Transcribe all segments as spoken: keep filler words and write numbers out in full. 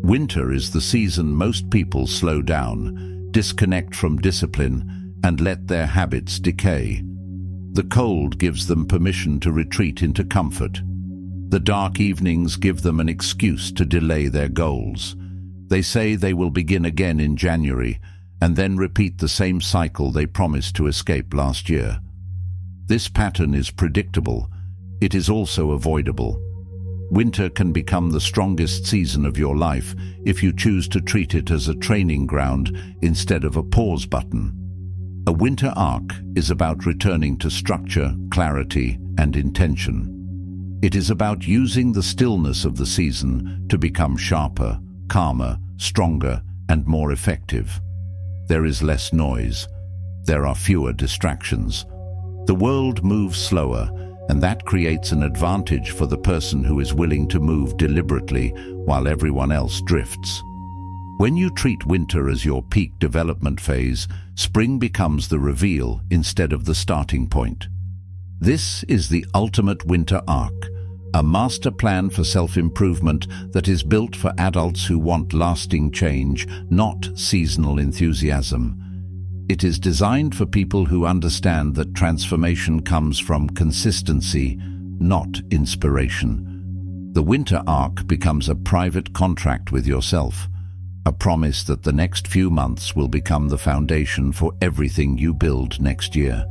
Winter is the season most people slow down, disconnect from discipline, and let their habits decay. The cold gives them permission to retreat into comfort. The dark evenings give them an excuse to delay their goals. They say they will begin again in January, and then repeat the same cycle they promised to escape last year. This pattern is predictable. It is also avoidable. Winter can become the strongest season of your life if you choose to treat it as a training ground instead of a pause button. A winter arc is about returning to structure, clarity, and intention. It is about using the stillness of the season to become sharper, calmer, stronger, and more effective. There is less noise. There are fewer distractions. The world moves slower, and that creates an advantage for the person who is willing to move deliberately while everyone else drifts. When you treat winter as your peak development phase, spring becomes the reveal instead of the starting point. This is the ultimate winter arc, a master plan for self-improvement that is built for adults who want lasting change, not seasonal enthusiasm. It is designed for people who understand that transformation comes from consistency, not inspiration. The winter arc becomes a private contract with yourself, a promise that the next few months will become the foundation for everything you build next year.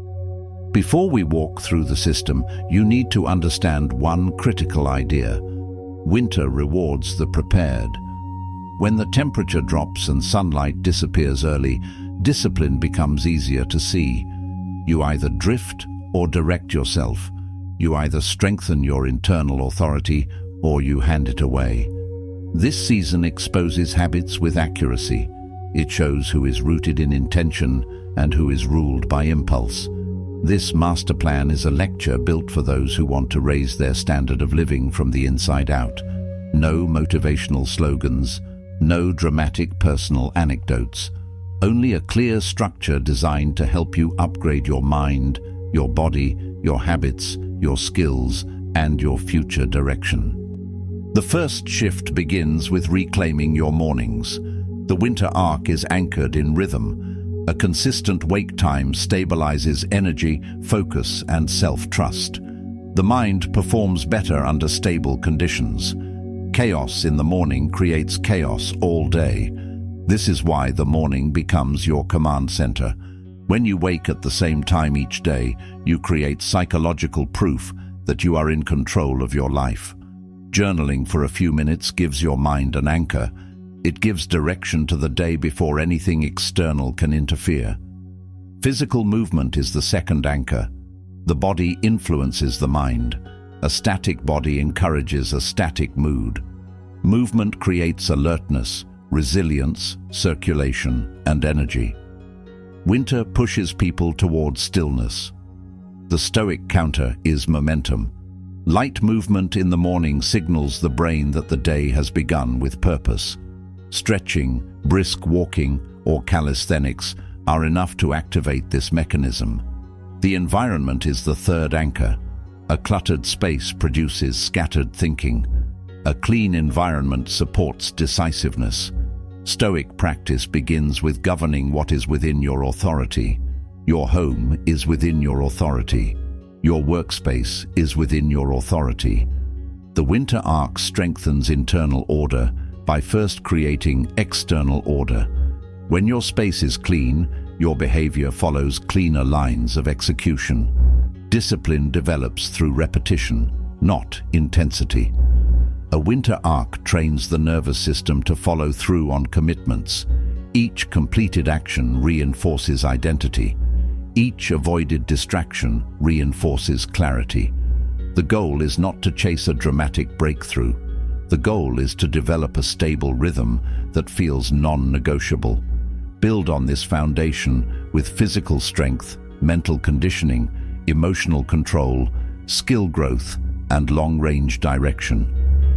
Before we walk through the system, you need to understand one critical idea. Winter rewards the prepared. When the temperature drops and sunlight disappears early, discipline becomes easier to see. You either drift or direct yourself. You either strengthen your internal authority or you hand it away. This season exposes habits with accuracy. It shows who is rooted in intention and who is ruled by impulse. This master plan is a lecture built for those who want to raise their standard of living from the inside out. No motivational slogans, no dramatic personal anecdotes. Only a clear structure designed to help you upgrade your mind, your body, your habits, your skills, and your future direction. The first shift begins with reclaiming your mornings. The winter arc is anchored in rhythm. A consistent wake time stabilizes energy, focus, and self-trust. The mind performs better under stable conditions. Chaos in the morning creates chaos all day. This is why the morning becomes your command center. When you wake at the same time each day, you create psychological proof that you are in control of your life. Journaling for a few minutes gives your mind an anchor. It gives direction to the day before anything external can interfere. Physical movement is the second anchor. The body influences the mind. A static body encourages a static mood. Movement creates alertness, resilience, circulation, and energy. Winter pushes people towards stillness. The Stoic counter is momentum. Light movement in the morning signals the brain that the day has begun with purpose. Stretching, brisk walking, or calisthenics are enough to activate this mechanism. The environment is the third anchor. A cluttered space produces scattered thinking. A clean environment supports decisiveness. Stoic practice begins with governing what is within your authority. Your home is within your authority. Your workspace is within your authority. The winter arc strengthens internal order by first creating external order. When your space is clean, your behavior follows cleaner lines of execution. Discipline develops through repetition, not intensity. A winter arc trains the nervous system to follow through on commitments. Each completed action reinforces identity. Each avoided distraction reinforces clarity. The goal is not to chase a dramatic breakthrough. The goal is to develop a stable rhythm that feels non-negotiable. Build on this foundation with physical strength, mental conditioning, emotional control, skill growth, and long-range direction.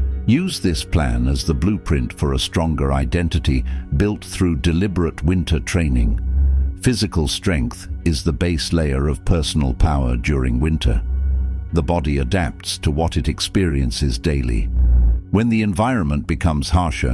Use this plan as the blueprint for a stronger identity built through deliberate winter training. Physical strength is the base layer of personal power during winter. The body adapts to what it experiences daily. When the environment becomes harsher,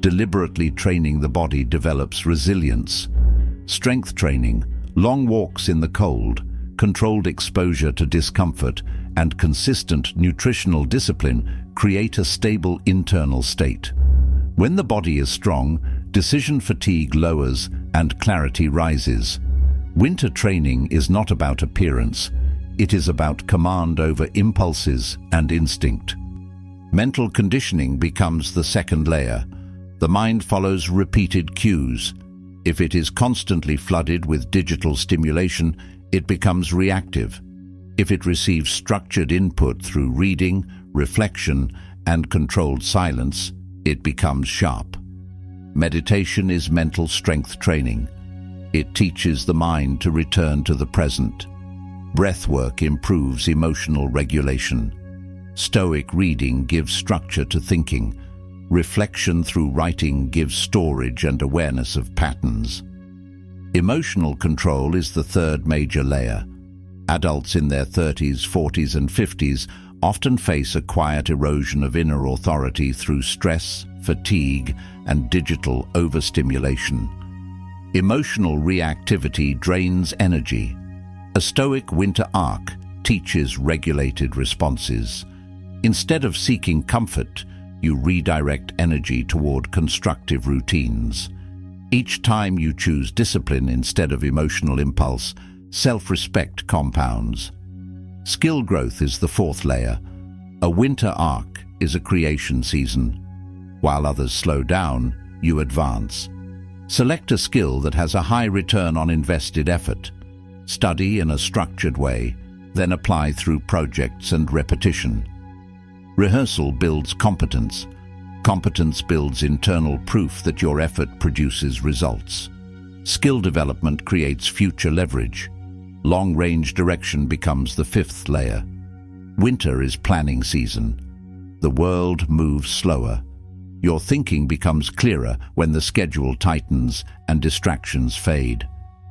Deliberately training the body develops resilience. Strength training, long walks in the cold, controlled exposure to discomfort, and consistent nutritional discipline create a stable internal state. When the body is strong, decision fatigue lowers and clarity rises. Winter training is not about appearance. It is about command over impulses and instinct. Mental conditioning becomes the second layer. The mind follows repeated cues. If it is constantly flooded with digital stimulation, it becomes reactive. If it receives structured input through reading, reflection, and controlled silence, it becomes sharp. Meditation is mental strength training. It teaches the mind to return to the present. Breathwork improves emotional regulation. Stoic reading gives structure to thinking. Reflection through writing gives storage and awareness of patterns. Emotional control is the third major layer. Adults in their thirties, forties, and fifties often face a quiet erosion of inner authority through stress, fatigue, and digital overstimulation. Emotional reactivity drains energy. A Stoic winter arc teaches regulated responses. Instead of seeking comfort, you redirect energy toward constructive routines. Each time you choose discipline instead of emotional impulse, self-respect compounds. Skill growth is the fourth layer. A winter arc is a creation season. While others slow down, you advance. Select a skill that has a high return on invested effort. Study in a structured way, then apply through projects and repetition. Rehearsal builds competence. Competence builds internal proof that your effort produces results. Skill development creates future leverage. Long-range direction becomes the fifth layer. Winter is planning season. The world moves slower. Your thinking becomes clearer when the schedule tightens and distractions fade.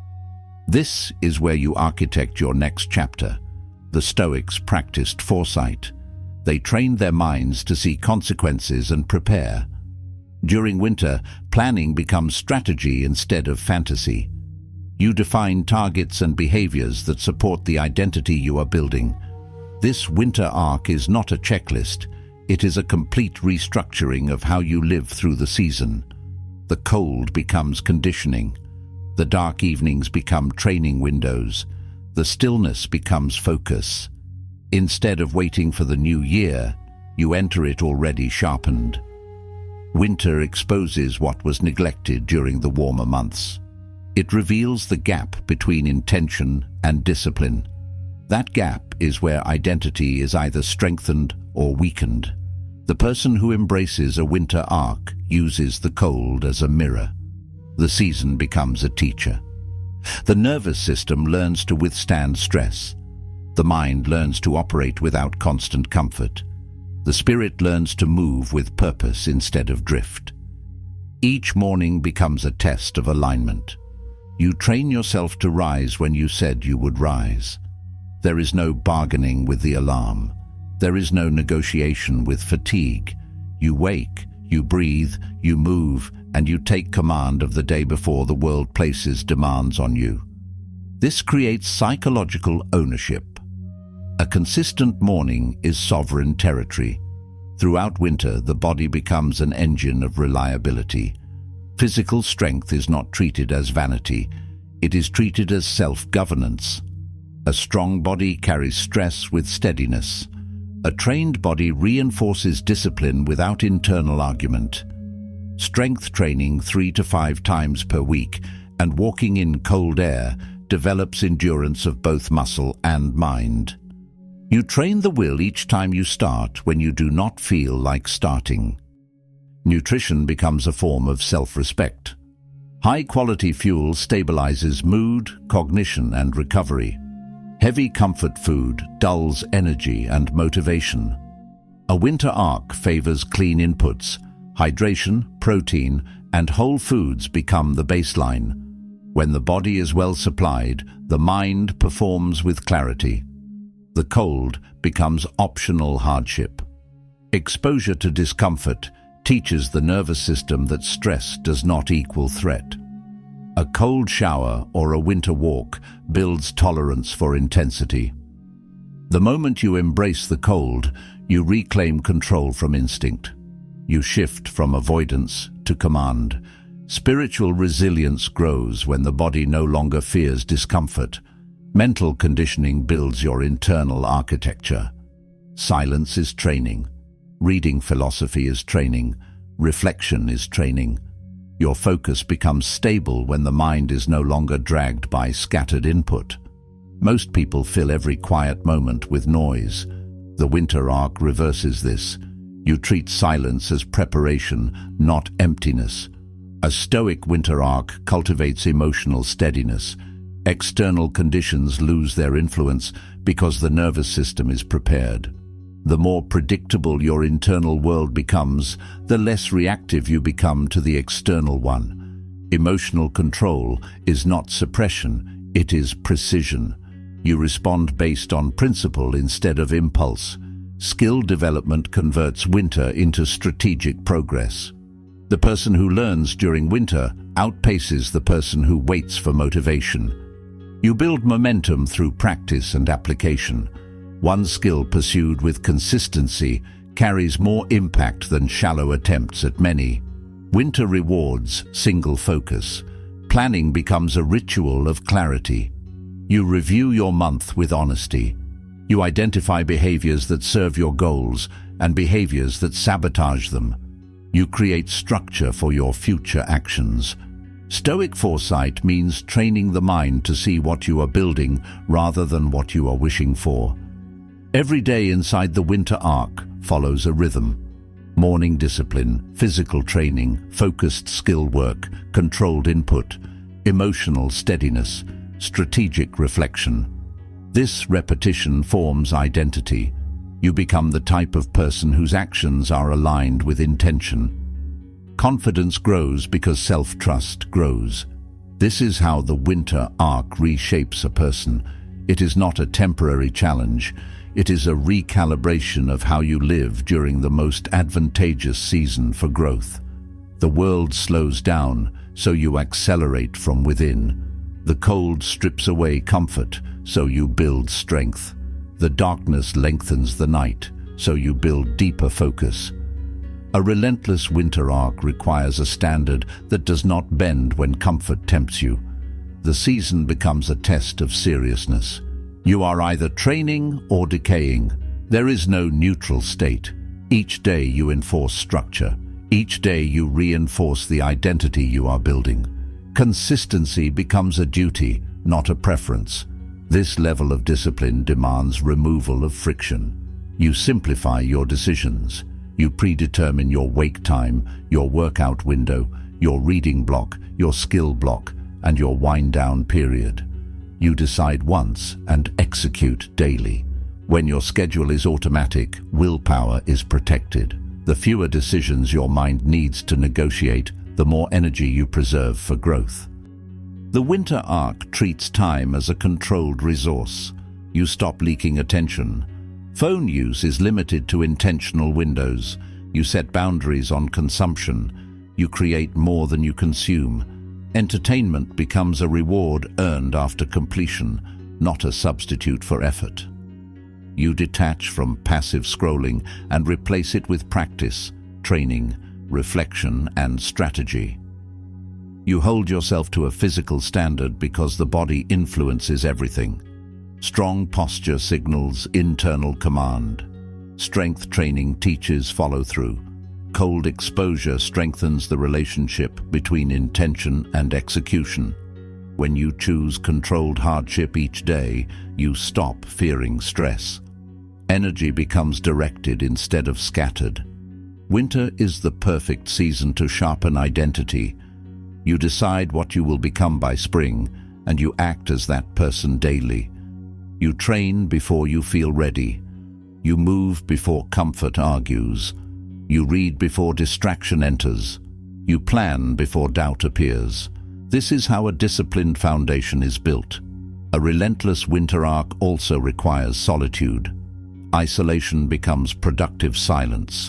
This is where you architect your next chapter. The Stoics practiced foresight. They trained their minds to see consequences and prepare. During winter, planning becomes strategy instead of fantasy. You define targets and behaviors that support the identity you are building. This winter arc is not a checklist. It is a complete restructuring of how you live through the season. The cold becomes conditioning. The dark evenings become training windows. The stillness becomes focus. Instead of waiting for the new year, you enter it already sharpened. Winter exposes what was neglected during the warmer months. It reveals the gap between intention and discipline. That gap is where identity is either strengthened or weakened. The person who embraces a winter arc uses the cold as a mirror. The season becomes a teacher. The nervous system learns to withstand stress. The mind learns to operate without constant comfort. The spirit learns to move with purpose instead of drift. Each morning becomes a test of alignment. You train yourself to rise when you said you would rise. There is no bargaining with the alarm. There is no negotiation with fatigue. You wake, you breathe, you move, and you take command of the day before the world places demands on you. This creates psychological ownership. A consistent morning is sovereign territory. Throughout winter, the body becomes an engine of reliability. Physical strength is not treated as vanity. It is treated as self-governance. A strong body carries stress with steadiness. A trained body reinforces discipline without internal argument. Strength training three to five times per week and walking in cold air develops endurance of both muscle and mind. You train the will each time you start when you do not feel like starting. Nutrition becomes a form of self-respect. High-quality fuel stabilizes mood, cognition, and recovery. Heavy comfort food dulls energy and motivation. A winter arc favors clean inputs. Hydration, protein, and whole foods become the baseline. When the body is well supplied, the mind performs with clarity. The cold becomes optional hardship. Exposure to discomfort teaches the nervous system that stress does not equal threat. A cold shower or a winter walk builds tolerance for intensity. The moment you embrace the cold, you reclaim control from instinct. You shift from avoidance to command. Spiritual resilience grows when the body no longer fears discomfort. Mental conditioning builds your internal architecture. Silence is training. Reading philosophy is training. Reflection is training. Your focus becomes stable when the mind is no longer dragged by scattered input. Most people fill every quiet moment with noise. The winter arc reverses this. You treat silence as preparation, not emptiness. A stoic winter arc cultivates emotional steadiness. External conditions lose their influence because the nervous system is prepared. The more predictable your internal world becomes, the less reactive you become to the external one. Emotional control is not suppression, it is precision. You respond based on principle instead of impulse. Skill development converts winter into strategic progress. The person who learns during winter outpaces the person who waits for motivation. You build momentum through practice and application. One skill pursued with consistency carries more impact than shallow attempts at many. Winter rewards single focus. Planning becomes a ritual of clarity. You review your month with honesty. You identify behaviors that serve your goals and behaviors that sabotage them. You create structure for your future actions. Stoic foresight means training the mind to see what you are building rather than what you are wishing for. Every day inside the winter arc follows a rhythm. Morning discipline, physical training, focused skill work, controlled input, emotional steadiness, strategic reflection. This repetition forms identity. You become the type of person whose actions are aligned with intention. Confidence grows because self-trust grows. This is how the winter arc reshapes a person. It is not a temporary challenge. It is a recalibration of how you live during the most advantageous season for growth. The world slows down, so you accelerate from within. The cold strips away comfort, so you build strength. The darkness lengthens the night, so you build deeper focus. A relentless winter arc requires a standard that does not bend when comfort tempts you. The season becomes a test of seriousness. You are either training or decaying. There is no neutral state. Each day you enforce structure. Each day you reinforce the identity you are building. Consistency becomes a duty, not a preference. This level of discipline demands removal of friction. You simplify your decisions. You predetermine your wake time, your workout window, your reading block, your skill block, and your wind-down period. You decide once and execute daily. When your schedule is automatic, willpower is protected. The fewer decisions your mind needs to negotiate, the more energy you preserve for growth. The winter arc treats time as a controlled resource. You stop leaking attention. Phone use is limited to intentional windows. You set boundaries on consumption. You create more than you consume. Entertainment becomes a reward earned after completion, not a substitute for effort. You detach from passive scrolling and replace it with practice, training, reflection, and strategy. You hold yourself to a physical standard because the body influences everything. Strong posture signals internal command. Strength training teaches follow-through. Cold exposure strengthens the relationship between intention and execution. When you choose controlled hardship each day, you stop fearing stress. Energy becomes directed instead of scattered. Winter is the perfect season to sharpen identity. You decide what you will become by spring, and you act as that person daily. You train before you feel ready. You move before comfort argues. You read before distraction enters. You plan before doubt appears. This is how a disciplined foundation is built. A relentless winter arc also requires solitude. Isolation becomes productive silence.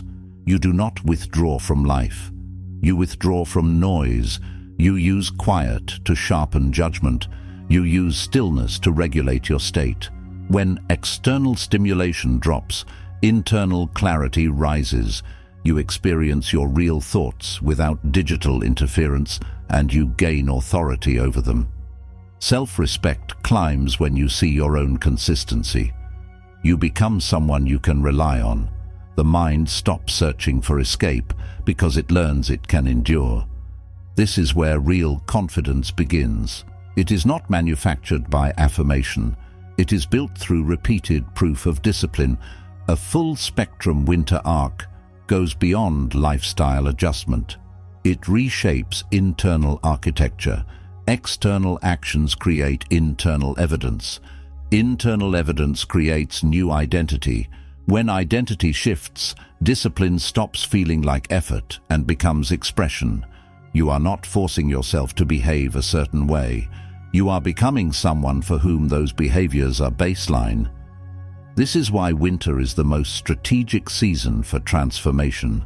You do not withdraw from life. You withdraw from noise. You use quiet to sharpen judgment. You use stillness to regulate your state. When external stimulation drops, internal clarity rises. You experience your real thoughts without digital interference, and you gain authority over them. Self-respect climbs when you see your own consistency. You become someone you can rely on. The mind stops searching for escape because it learns it can endure. This is where real confidence begins. It is not manufactured by affirmation. It is built through repeated proof of discipline. A full-spectrum winter arc goes beyond lifestyle adjustment. It reshapes internal architecture. External actions create internal evidence. Internal evidence creates new identity. When identity shifts, discipline stops feeling like effort and becomes expression. You are not forcing yourself to behave a certain way. You are becoming someone for whom those behaviors are baseline. This is why winter is the most strategic season for transformation.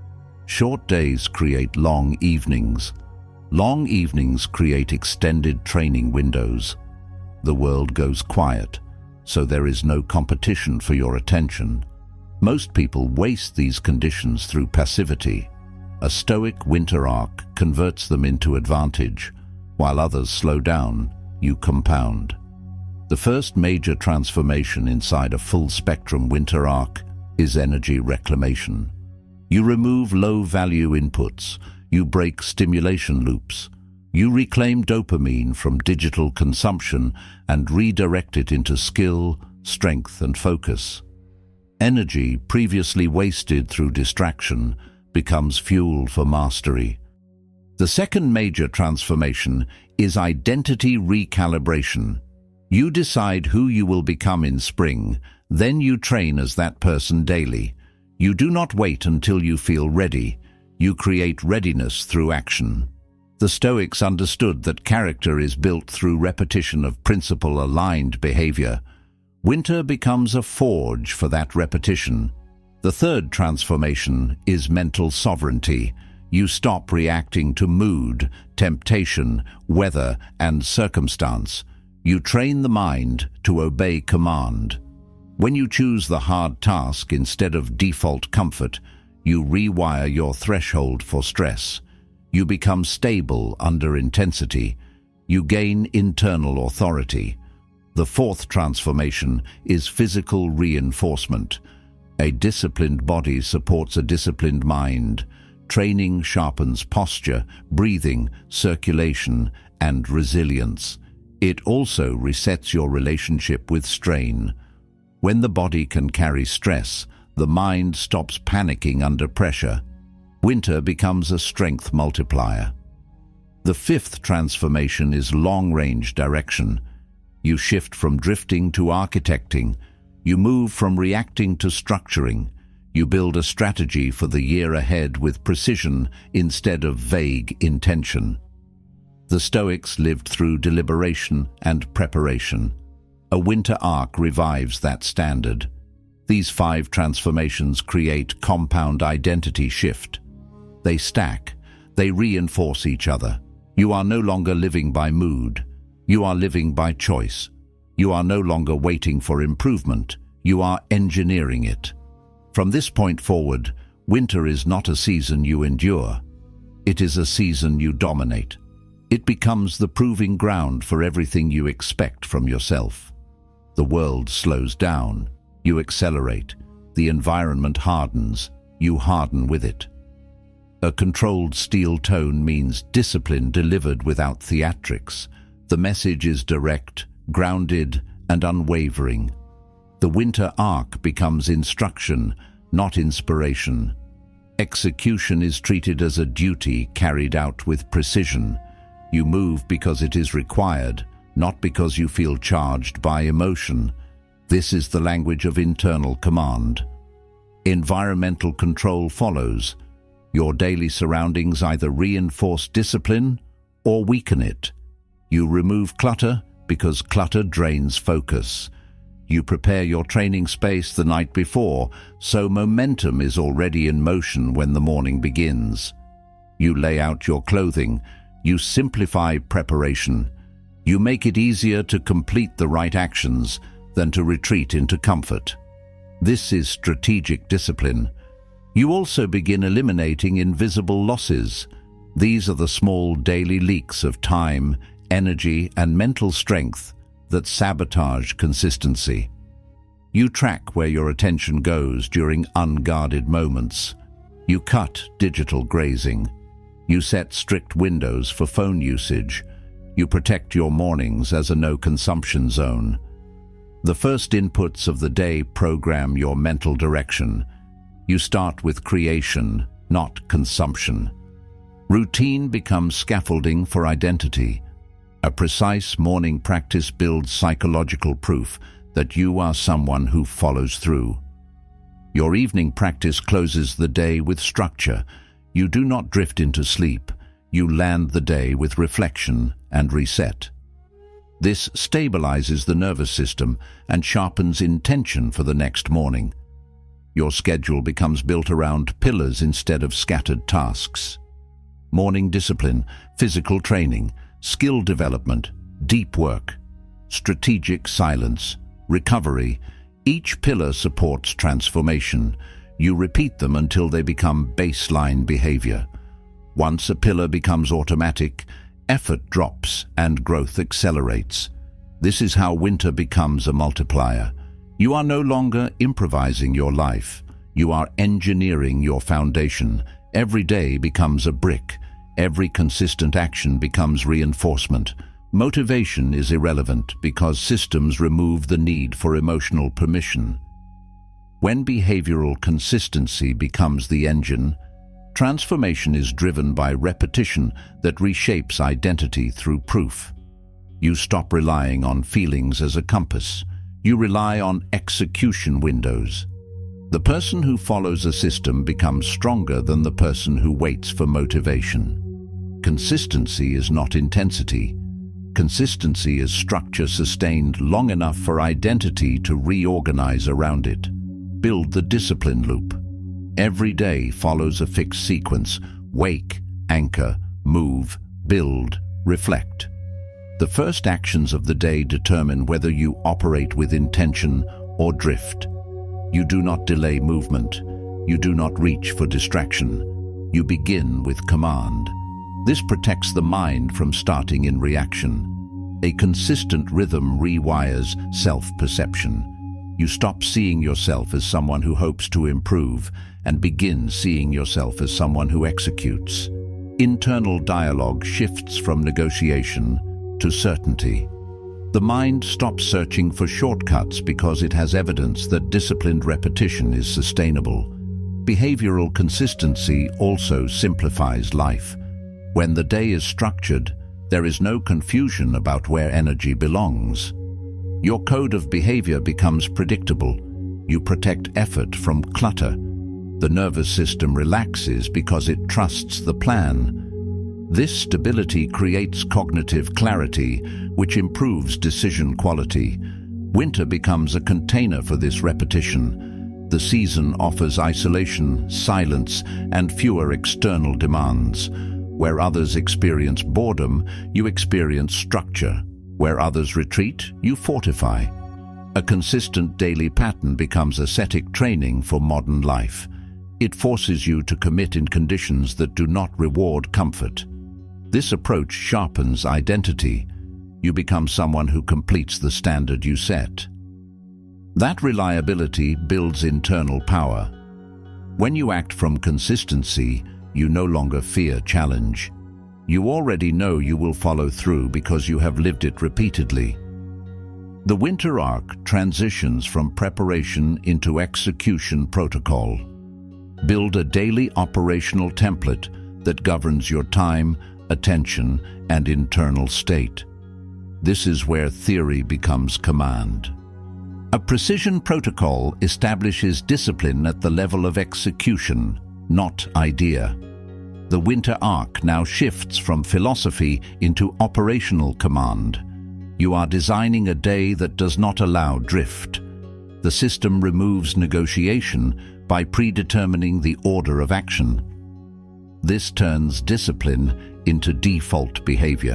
Short days create long evenings. Long evenings create extended training windows. The world goes quiet, so there is no competition for your attention. Most people waste these conditions through passivity. A stoic winter arc converts them into advantage. While others slow down, you compound. The first major transformation inside a full-spectrum winter arc is energy reclamation. You remove low-value inputs. You break stimulation loops. You reclaim dopamine from digital consumption and redirect it into skill, strength, and focus. Energy previously wasted through distraction becomes fuel for mastery. The second major transformation is identity recalibration. You decide who you will become in spring, then you train as that person daily. You do not wait until you feel ready. You create readiness through action. The Stoics understood that character is built through repetition of principle-aligned behavior. Winter becomes a forge for that repetition. The third transformation is mental sovereignty. You stop reacting to mood, temptation, weather, and circumstance. You train the mind to obey command. When you choose the hard task instead of default comfort, you rewire your threshold for stress. You become stable under intensity. You gain internal authority. The fourth transformation is physical reinforcement. A disciplined body supports a disciplined mind. Training sharpens posture, breathing, circulation, and resilience. It also resets your relationship with strain. When the body can carry stress, the mind stops panicking under pressure. Winter becomes a strength multiplier. The fifth transformation is long-range direction. You shift from drifting to architecting. You move from reacting to structuring. You build a strategy for the year ahead with precision instead of vague intention. The Stoics lived through deliberation and preparation. A winter arc revives that standard. These five transformations create compound identity shift. They stack. They reinforce each other. You are no longer living by mood. You are living by choice. You are no longer waiting for improvement. You are engineering it. From this point forward, winter is not a season you endure. It is a season you dominate. It becomes the proving ground for everything you expect from yourself. The world slows down. You accelerate. The environment hardens. You harden with it. A controlled steel tone means discipline delivered without theatrics. The message is direct, grounded, and unwavering. The winter arc becomes instruction, not inspiration. Execution is treated as a duty carried out with precision. You move because it is required, not because you feel charged by emotion. This is the language of internal command. Environmental control follows. Your daily surroundings either reinforce discipline or weaken it. You remove clutter because clutter drains focus. You prepare your training space the night before, so momentum is already in motion when the morning begins. You lay out your clothing. You simplify preparation. You make it easier to complete the right actions than to retreat into comfort. This is strategic discipline. You also begin eliminating invisible losses. These are the small daily leaks of time, energy, and mental strength that sabotage consistency. You track where your attention goes during unguarded moments. You cut digital grazing. You set strict windows for phone usage. You protect your mornings as a no-consumption zone. The first inputs of the day program your mental direction. You start with creation, not consumption. Routine becomes scaffolding for identity. A precise morning practice builds psychological proof that you are someone who follows through. Your evening practice closes the day with structure. You do not drift into sleep. You land the day with reflection and reset. This stabilizes the nervous system and sharpens intention for the next morning. Your schedule becomes built around pillars instead of scattered tasks. Morning discipline, physical training, skill development, deep work, strategic silence, recovery. Each pillar supports transformation. You repeat them until they become baseline behavior. Once a pillar becomes automatic, effort drops and growth accelerates. This is how winter becomes a multiplier. You are no longer improvising your life. You are engineering your foundation. Every day becomes a brick. Every consistent action becomes reinforcement. Motivation is irrelevant because systems remove the need for emotional permission. When behavioral consistency becomes the engine, transformation is driven by repetition that reshapes identity through proof. You stop relying on feelings as a compass. You rely on execution windows. The person who follows a system becomes stronger than the person who waits for motivation. Consistency is not intensity. Consistency is structure sustained long enough for identity to reorganize around it. Build the discipline loop. Every day follows a fixed sequence: wake, anchor, move, build, reflect. The first actions of the day determine whether you operate with intention or drift. You do not delay movement. You do not reach for distraction. You begin with command. This protects the mind from starting in reaction. A consistent rhythm rewires self-perception. You stop seeing yourself as someone who hopes to improve and begin seeing yourself as someone who executes. Internal dialogue shifts from negotiation to certainty. The mind stops searching for shortcuts because it has evidence that disciplined repetition is sustainable. Behavioral consistency also simplifies life. When the day is structured, there is no confusion about where energy belongs. Your code of behavior becomes predictable. You protect effort from clutter. The nervous system relaxes because it trusts the plan. This stability creates cognitive clarity, which improves decision quality. Winter becomes a container for this repetition. The season offers isolation, silence, and fewer external demands. Where others experience boredom, you experience structure. Where others retreat, you fortify. A consistent daily pattern becomes ascetic training for modern life. It forces you to commit in conditions that do not reward comfort. This approach sharpens identity. You become someone who completes the standard you set. That reliability builds internal power. When you act from consistency, you no longer fear challenge. You already know you will follow through because you have lived it repeatedly. The winter arc transitions from preparation into execution protocol. Build a daily operational template that governs your time, attention, and internal state. This is where theory becomes command. A precision protocol establishes discipline at the level of execution, not idea. The winter arc now shifts from philosophy into operational command. You are designing a day that does not allow drift. The system removes negotiation by predetermining the order of action. This turns discipline into default behavior.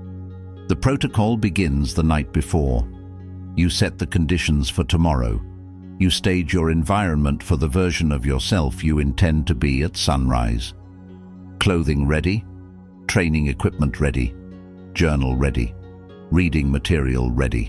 The protocol begins the night before. You set the conditions for tomorrow. You stage your environment for the version of yourself you intend to be at sunrise. Clothing ready, training equipment ready, journal ready, reading material ready,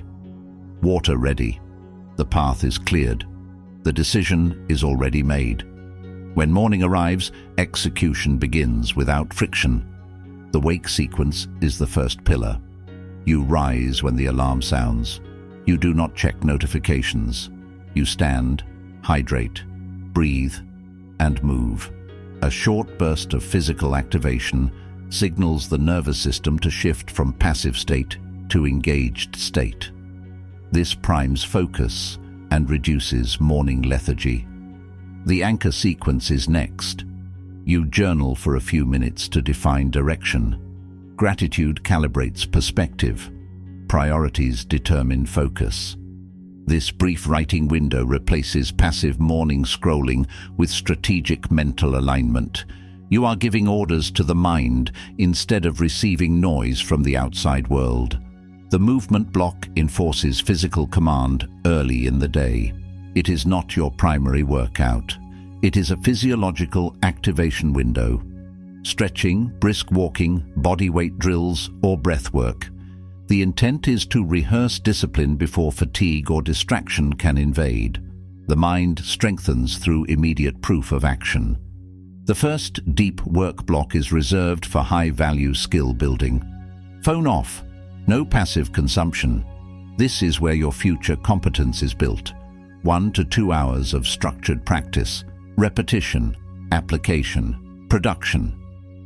water ready. The path is cleared. The decision is already made. When morning arrives, execution begins without friction. The wake sequence is the first pillar. You rise when the alarm sounds. You do not check notifications. You stand, hydrate, breathe, and move. A short burst of physical activation signals the nervous system to shift from passive state to engaged state. This primes focus and reduces morning lethargy. The anchor sequence is next. You journal for a few minutes to define direction. Gratitude calibrates perspective. Priorities determine focus. This brief writing window replaces passive morning scrolling with strategic mental alignment. You are giving orders to the mind instead of receiving noise from the outside world. The movement block enforces physical command early in the day. It is not your primary workout. It is a physiological activation window. Stretching, brisk walking, body weight drills, or breath work. The intent is to rehearse discipline before fatigue or distraction can invade. The mind strengthens through immediate proof of action. The first deep work block is reserved for high-value skill building. Phone off. No passive consumption. This is where your future competence is built. One to two hours of structured practice, repetition, application, production.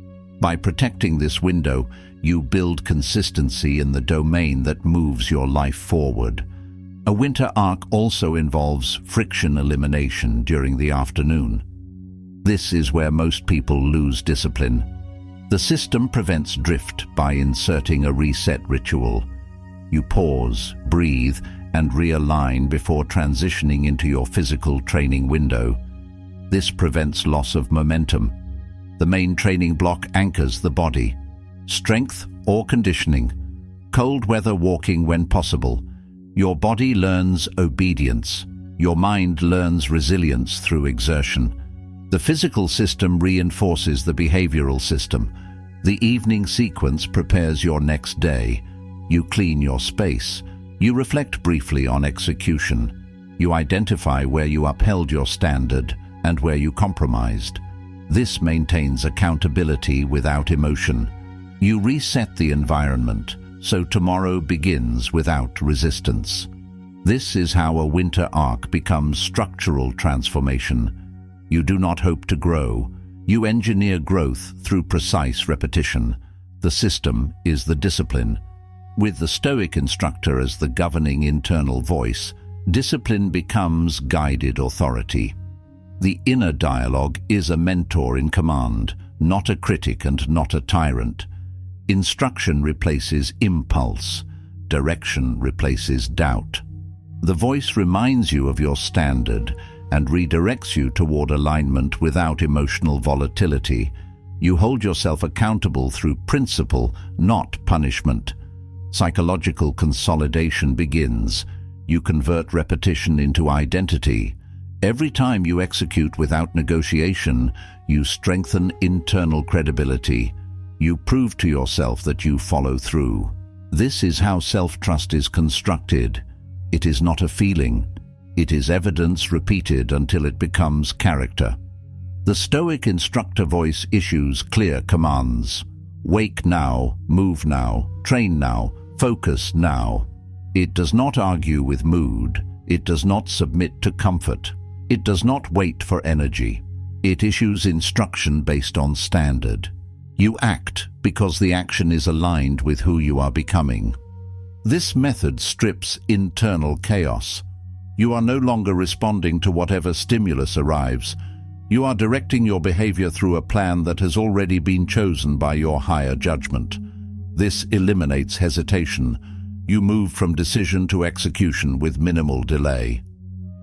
By protecting this window, you build consistency in the domain that moves your life forward. A winter arc also involves friction elimination during the afternoon. This is where most people lose discipline. The system prevents drift by inserting a reset ritual. You pause, breathe, and realign before transitioning into your physical training window. This prevents loss of momentum. The main training block anchors the body. Strength or conditioning. Cold weather walking when possible. Your body learns obedience. Your mind learns resilience through exertion. The physical system reinforces the behavioral system. The evening sequence prepares your next day. You clean your space. You reflect briefly on execution. You identify where you upheld your standard and where you compromised. This maintains accountability without emotion. You reset the environment, so tomorrow begins without resistance. This is how a winter arc becomes structural transformation. You do not hope to grow. You engineer growth through precise repetition. The system is the discipline. With the Stoic instructor as the governing internal voice, discipline becomes guided authority. The inner dialogue is a mentor in command, not a critic and not a tyrant. Instruction replaces impulse. Direction replaces doubt. The voice reminds you of your standard and redirects you toward alignment without emotional volatility. You hold yourself accountable through principle, not punishment. Psychological consolidation begins. You convert repetition into identity. Every time you execute without negotiation, you strengthen internal credibility. You prove to yourself that you follow through. This is how self-trust is constructed. It is not a feeling. It is evidence repeated until it becomes character. The Stoic instructor voice issues clear commands. Wake now, move now, train now, focus now. It does not argue with mood. It does not submit to comfort. It does not wait for energy. It issues instruction based on standard. You act because the action is aligned with who you are becoming. This method strips internal chaos. You are no longer responding to whatever stimulus arrives. You are directing your behavior through a plan that has already been chosen by your higher judgment. This eliminates hesitation. You move from decision to execution with minimal delay.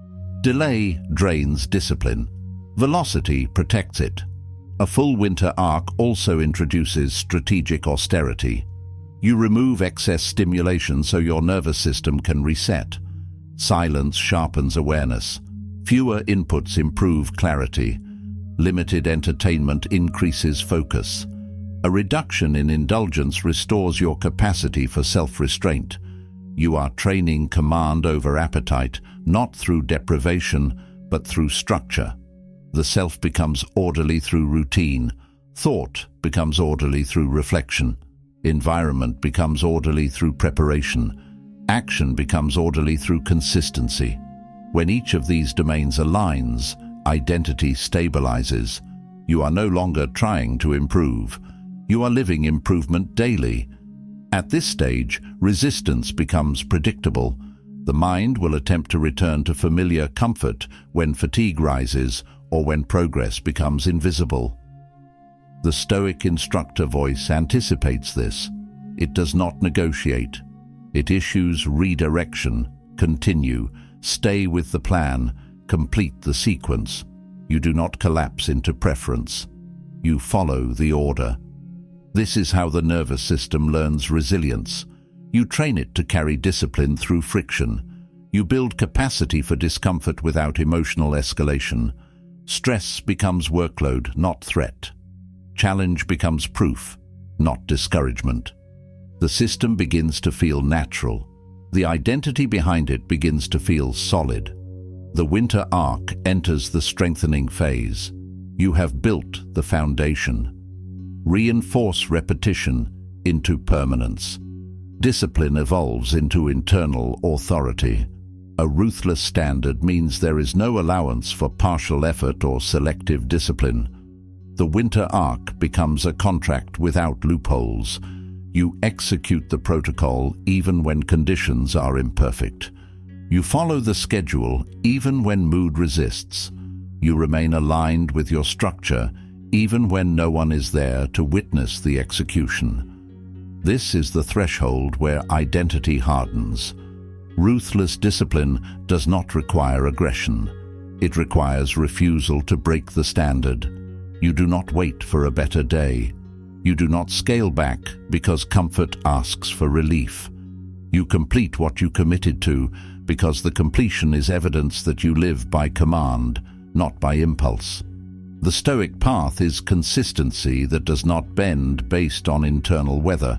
Delay drains discipline. Velocity protects it. A full winter arc also introduces strategic austerity. You remove excess stimulation so your nervous system can reset. Silence sharpens awareness. Fewer inputs improve clarity. Limited entertainment increases focus. A reduction in indulgence restores your capacity for self-restraint. You are training command over appetite, not through deprivation, but through structure. The self becomes orderly through routine. Thought becomes orderly through reflection. Environment becomes orderly through preparation. Action becomes orderly through consistency. When each of these domains aligns, identity stabilizes. You are no longer trying to improve. You are living improvement daily. At this stage, resistance becomes predictable. The mind will attempt to return to familiar comfort when fatigue rises or when progress becomes invisible. The Stoic instructor voice anticipates this. It does not negotiate. It issues redirection. Continue. Stay with the plan. Complete the sequence. You do not collapse into preference. You follow the order. This is how the nervous system learns resilience. You train it to carry discipline through friction. You build capacity for discomfort without emotional escalation. Stress becomes workload, not threat. Challenge becomes proof, not discouragement. The system begins to feel natural. The identity behind it begins to feel solid. The winter arc enters the strengthening phase. You have built the foundation. Reinforce repetition into permanence. Discipline evolves into internal authority. A ruthless standard means there is no allowance for partial effort or selective discipline. The winter arc becomes a contract without loopholes. You execute the protocol even when conditions are imperfect. You follow the schedule even when mood resists. You remain aligned with your structure even when no one is there to witness the execution. This is the threshold where identity hardens. Ruthless discipline does not require aggression. It requires refusal to break the standard. You do not wait for a better day. You do not scale back because comfort asks for relief. You complete what you committed to because the completion is evidence that you live by command, not by impulse. The Stoic path is consistency that does not bend based on internal weather.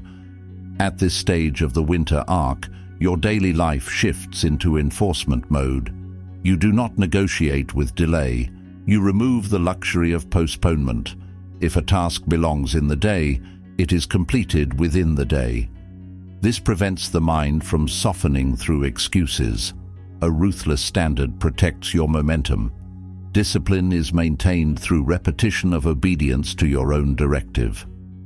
At this stage of the winter arc, your daily life shifts into enforcement mode. You do not negotiate with delay. You remove the luxury of postponement. If a task belongs in the day, it is completed within the day. This prevents the mind from softening through excuses. A ruthless standard protects your momentum. Discipline is maintained through repetition of obedience to your own directive.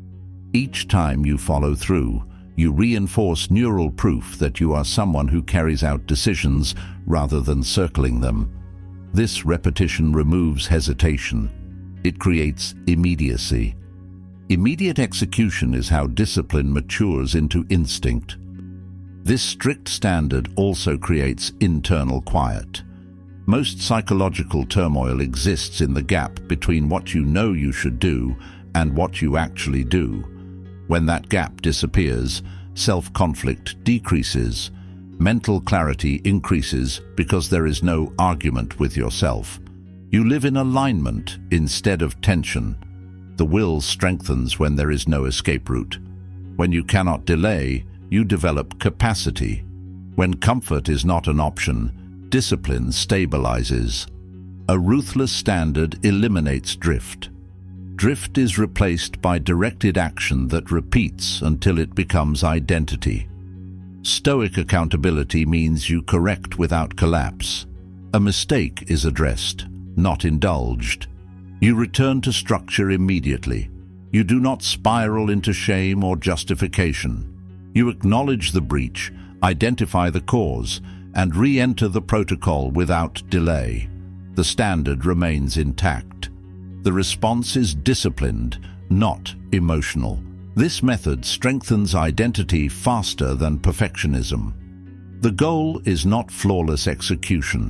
Each time you follow through, you reinforce neural proof that you are someone who carries out decisions rather than circling them. This repetition removes hesitation. It creates immediacy. Immediate execution is how discipline matures into instinct. This strict standard also creates internal quiet. Most psychological turmoil exists in the gap between what you know you should do and what you actually do. When that gap disappears, self-conflict decreases. Mental clarity increases because there is no argument with yourself. You live in alignment instead of tension. The will strengthens when there is no escape route. When you cannot delay, you develop capacity. When comfort is not an option, discipline stabilizes. A ruthless standard eliminates drift. Drift is replaced by directed action that repeats until it becomes identity. Stoic accountability means you correct without collapse. A mistake is addressed, not indulged. You return to structure immediately. You do not spiral into shame or justification. You acknowledge the breach, identify the cause, and re-enter the protocol without delay. The standard remains intact. The response is disciplined, not emotional. This method strengthens identity faster than perfectionism. The goal is not flawless execution.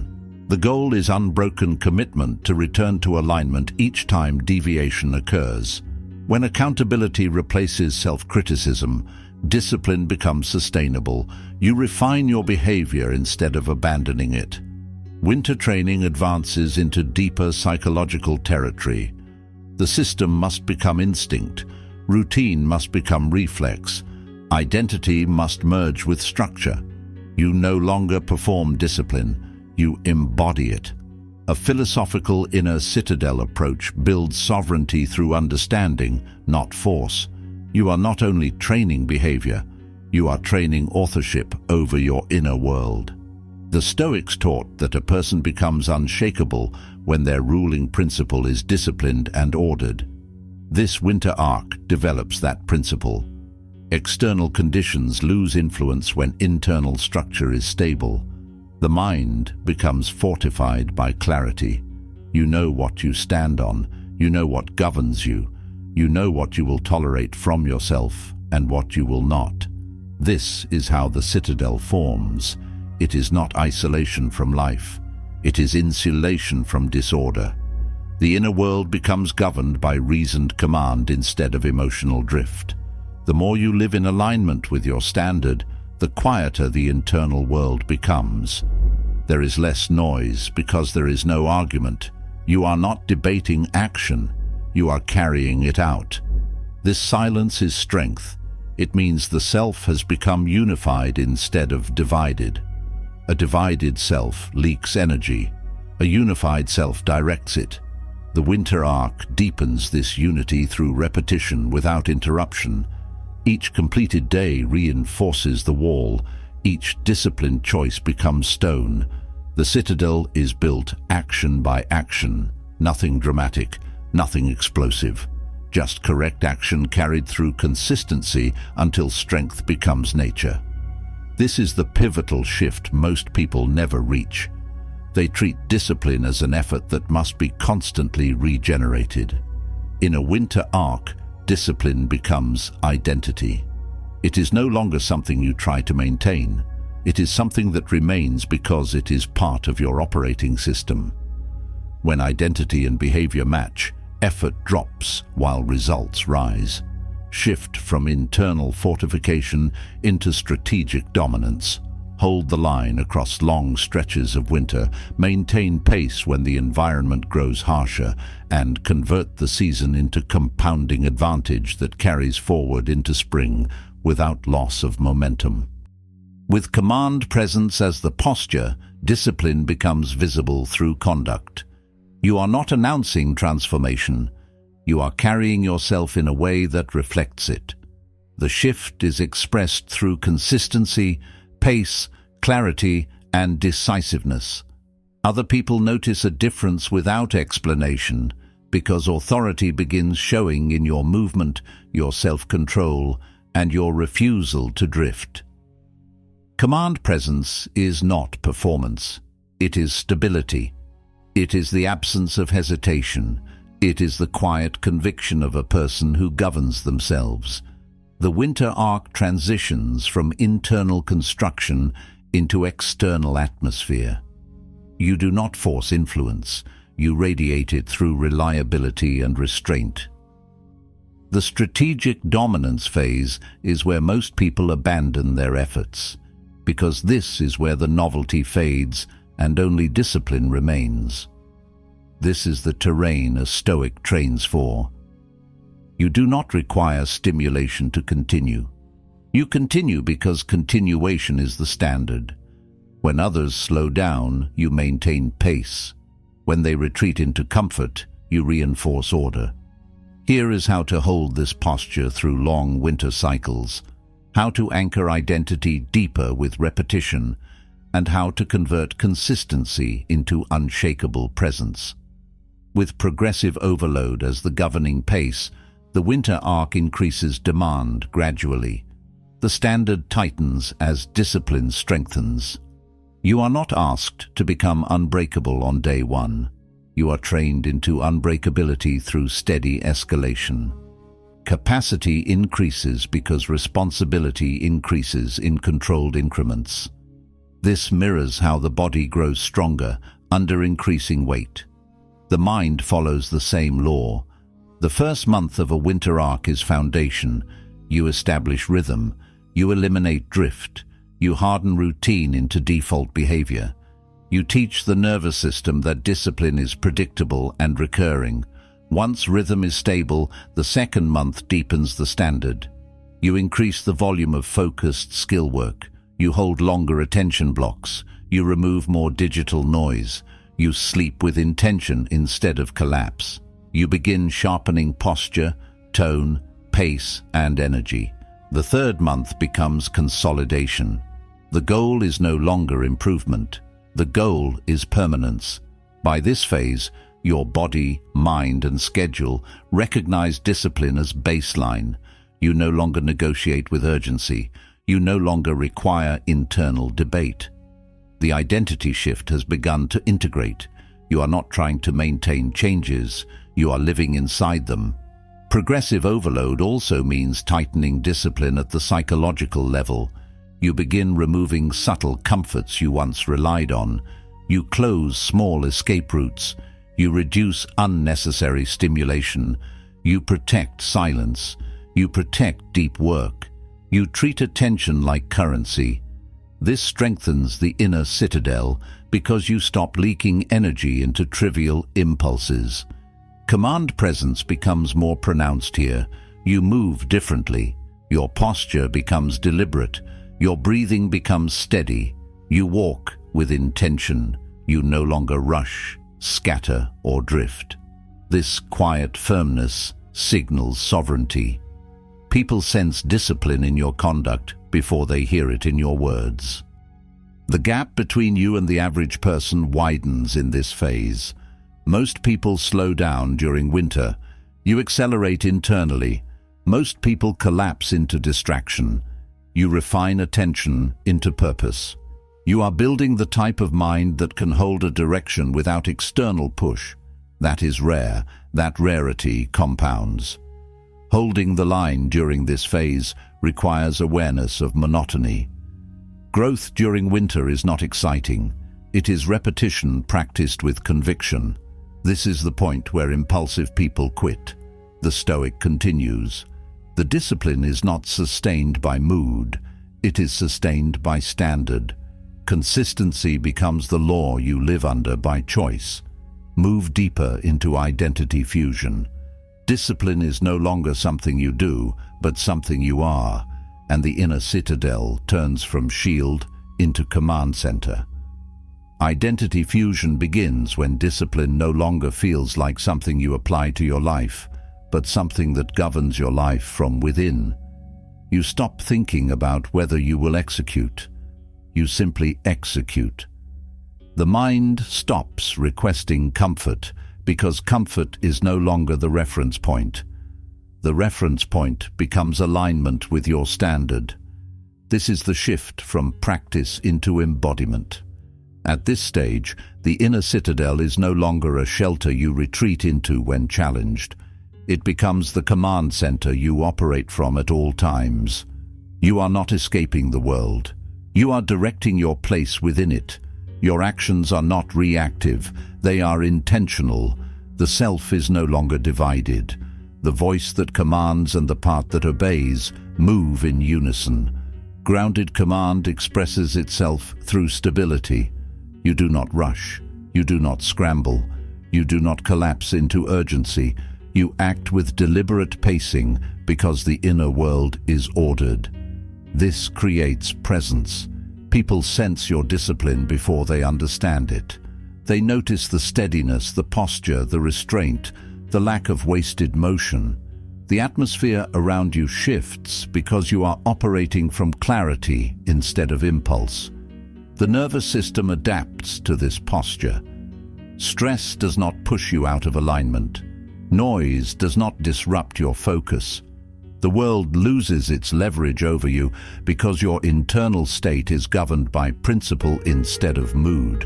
The goal is unbroken commitment to return to alignment each time deviation occurs. When accountability replaces self-criticism, discipline becomes sustainable. You refine your behavior instead of abandoning it. Winter training advances into deeper psychological territory. The system must become instinct. Routine must become reflex. Identity must merge with structure. You no longer perform discipline, you embody it. A philosophical inner citadel approach builds sovereignty through understanding, not force. You are not only training behavior, you are training authorship over your inner world. The Stoics taught that a person becomes unshakable when their ruling principle is disciplined and ordered. This winter arc develops that principle. External conditions lose influence when internal structure is stable. The mind becomes fortified by clarity. You know what you stand on, you know what governs you, you know what you will tolerate from yourself and what you will not. This is how the citadel forms. It is not isolation from life. It is insulation from disorder. The inner world becomes governed by reasoned command instead of emotional drift. The more you live in alignment with your standard, the quieter the internal world becomes. There is less noise because there is no argument. You are not debating action. You are carrying it out. This silence is strength. It means the self has become unified instead of divided. A divided self leaks energy. A unified self directs it. The winter arc deepens this unity through repetition without interruption. Each completed day reinforces the wall. Each disciplined choice becomes stone. The citadel is built action by action. Nothing dramatic, nothing explosive. Just correct action carried through consistency until strength becomes nature. This is the pivotal shift most people never reach. They treat discipline as an effort that must be constantly regenerated. In a winter arc, discipline becomes identity. It is no longer something you try to maintain. It is something that remains because it is part of your operating system. When identity and behavior match, effort drops while results rise. Shift from internal fortification into strategic dominance. Hold the line across long stretches of winter, maintain pace when the environment grows harsher, and convert the season into compounding advantage that carries forward into spring without loss of momentum. With command presence as the posture, discipline becomes visible through conduct. You are not announcing transformation. You are carrying yourself in a way that reflects it. The shift is expressed through consistency, pace, clarity, and decisiveness. Other people notice a difference without explanation because authority begins showing in your movement, your self-control, and your refusal to drift. Command presence is not performance. It is stability. It is the absence of hesitation. It is the quiet conviction of a person who governs themselves. The winter arc transitions from internal construction into external atmosphere. You do not force influence. You radiate it through reliability and restraint. The strategic dominance phase is where most people abandon their efforts, because this is where the novelty fades and only discipline remains. This is the terrain a Stoic trains for. You do not require stimulation to continue. You continue because continuation is the standard. When others slow down, you maintain pace. When they retreat into comfort, you reinforce order. Here is how to hold this posture through long winter cycles, how to anchor identity deeper with repetition, and how to convert consistency into unshakable presence. With progressive overload as the governing pace, the winter arc increases demand gradually. The standard tightens as discipline strengthens. You are not asked to become unbreakable on day one. You are trained into unbreakability through steady escalation. Capacity increases because responsibility increases in controlled increments. This mirrors how the body grows stronger, under increasing weight. The mind follows the same law. The first month of a winter arc is foundation. You establish rhythm. You eliminate drift. You harden routine into default behavior. You teach the nervous system that discipline is predictable and recurring. Once rhythm is stable, the second month deepens the standard. You increase the volume of focused skill work. You hold longer attention blocks. You remove more digital noise. You sleep with intention instead of collapse. You begin sharpening posture, tone, pace, and energy. The third month becomes consolidation. The goal is no longer improvement. The goal is permanence. By this phase, your body, mind, and schedule recognize discipline as baseline. You no longer negotiate with urgency. You no longer require internal debate. The identity shift has begun to integrate. You are not trying to maintain changes. You are living inside them. Progressive overload also means tightening discipline at the psychological level. You begin removing subtle comforts you once relied on. You close small escape routes. You reduce unnecessary stimulation. You protect silence. You protect deep work. You treat attention like currency. This strengthens the inner citadel because you stop leaking energy into trivial impulses. Command presence becomes more pronounced here. You move differently. Your posture becomes deliberate. Your breathing becomes steady. You walk with intention. You no longer rush, scatter, or drift. This quiet firmness signals sovereignty. People sense discipline in your conduct before they hear it in your words. The gap between you and the average person widens in this phase. Most people slow down during winter. You accelerate internally. Most people collapse into distraction. You refine attention into purpose. You are building the type of mind that can hold a direction without external push. That is rare. That rarity compounds. Holding the line during this phase requires awareness of monotony. Growth during winter is not exciting. It is repetition practiced with conviction. This is the point where impulsive people quit. The Stoic continues. The discipline is not sustained by mood. It is sustained by standard. Consistency becomes the law you live under by choice. Move deeper into identity fusion. Discipline is no longer something you do, but something you are, and the inner citadel turns from shield into command center. Identity fusion begins when discipline no longer feels like something you apply to your life, but something that governs your life from within. You stop thinking about whether you will execute. You simply execute. The mind stops requesting comfort because comfort is no longer the reference point. The reference point becomes alignment with your standard. This is the shift from practice into embodiment. At this stage, the inner citadel is no longer a shelter you retreat into when challenged. It becomes the command center you operate from at all times. You are not escaping the world. You are directing your place within it. Your actions are not reactive. They are intentional. The self is no longer divided. The voice that commands and the part that obeys move in unison. Grounded command expresses itself through stability. You do not rush. You do not scramble. You do not collapse into urgency. You act with deliberate pacing because the inner world is ordered. This creates presence. People sense your discipline before they understand it. They notice the steadiness, the posture, the restraint, the lack of wasted motion. The atmosphere around you shifts because you are operating from clarity instead of impulse. The nervous system adapts to this posture. Stress does not push you out of alignment. Noise does not disrupt your focus. The world loses its leverage over you because your internal state is governed by principle instead of mood.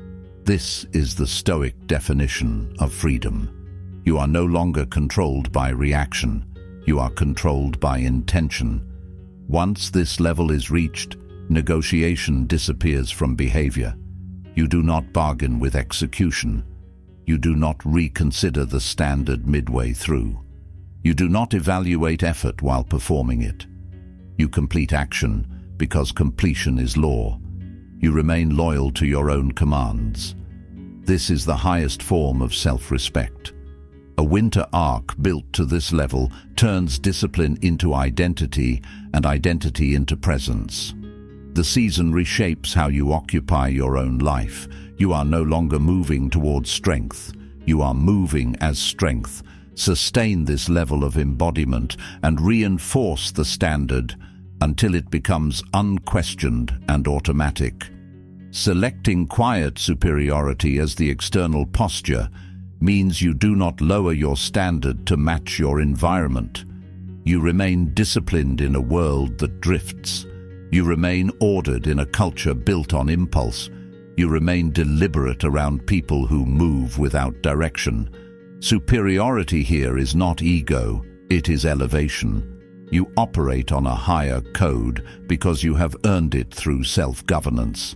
This is the Stoic definition of freedom. You are no longer controlled by reaction. You are controlled by intention. Once this level is reached, negotiation disappears from behavior. You do not bargain with execution. You do not reconsider the standard midway through. You do not evaluate effort while performing it. You complete action because completion is law. You remain loyal to your own commands. This is the highest form of self-respect. A winter arc built to this level turns discipline into identity and identity into presence. The season reshapes how you occupy your own life. You are no longer moving towards strength. You are moving as strength. Sustain this level of embodiment and reinforce the standard until it becomes unquestioned and automatic. Selecting quiet superiority as the external posture means you do not lower your standard to match your environment. You remain disciplined in a world that drifts. You remain ordered in a culture built on impulse. You remain deliberate around people who move without direction. Superiority here is not ego, it is elevation. You operate on a higher code because you have earned it through self-governance.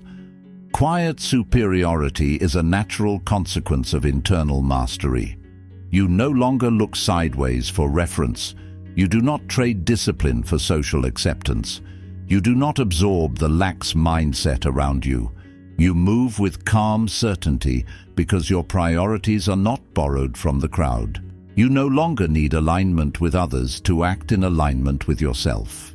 Quiet superiority is a natural consequence of internal mastery. You no longer look sideways for reference. You do not trade discipline for social acceptance. You do not absorb the lax mindset around you. You move with calm certainty because your priorities are not borrowed from the crowd. You no longer need alignment with others to act in alignment with yourself.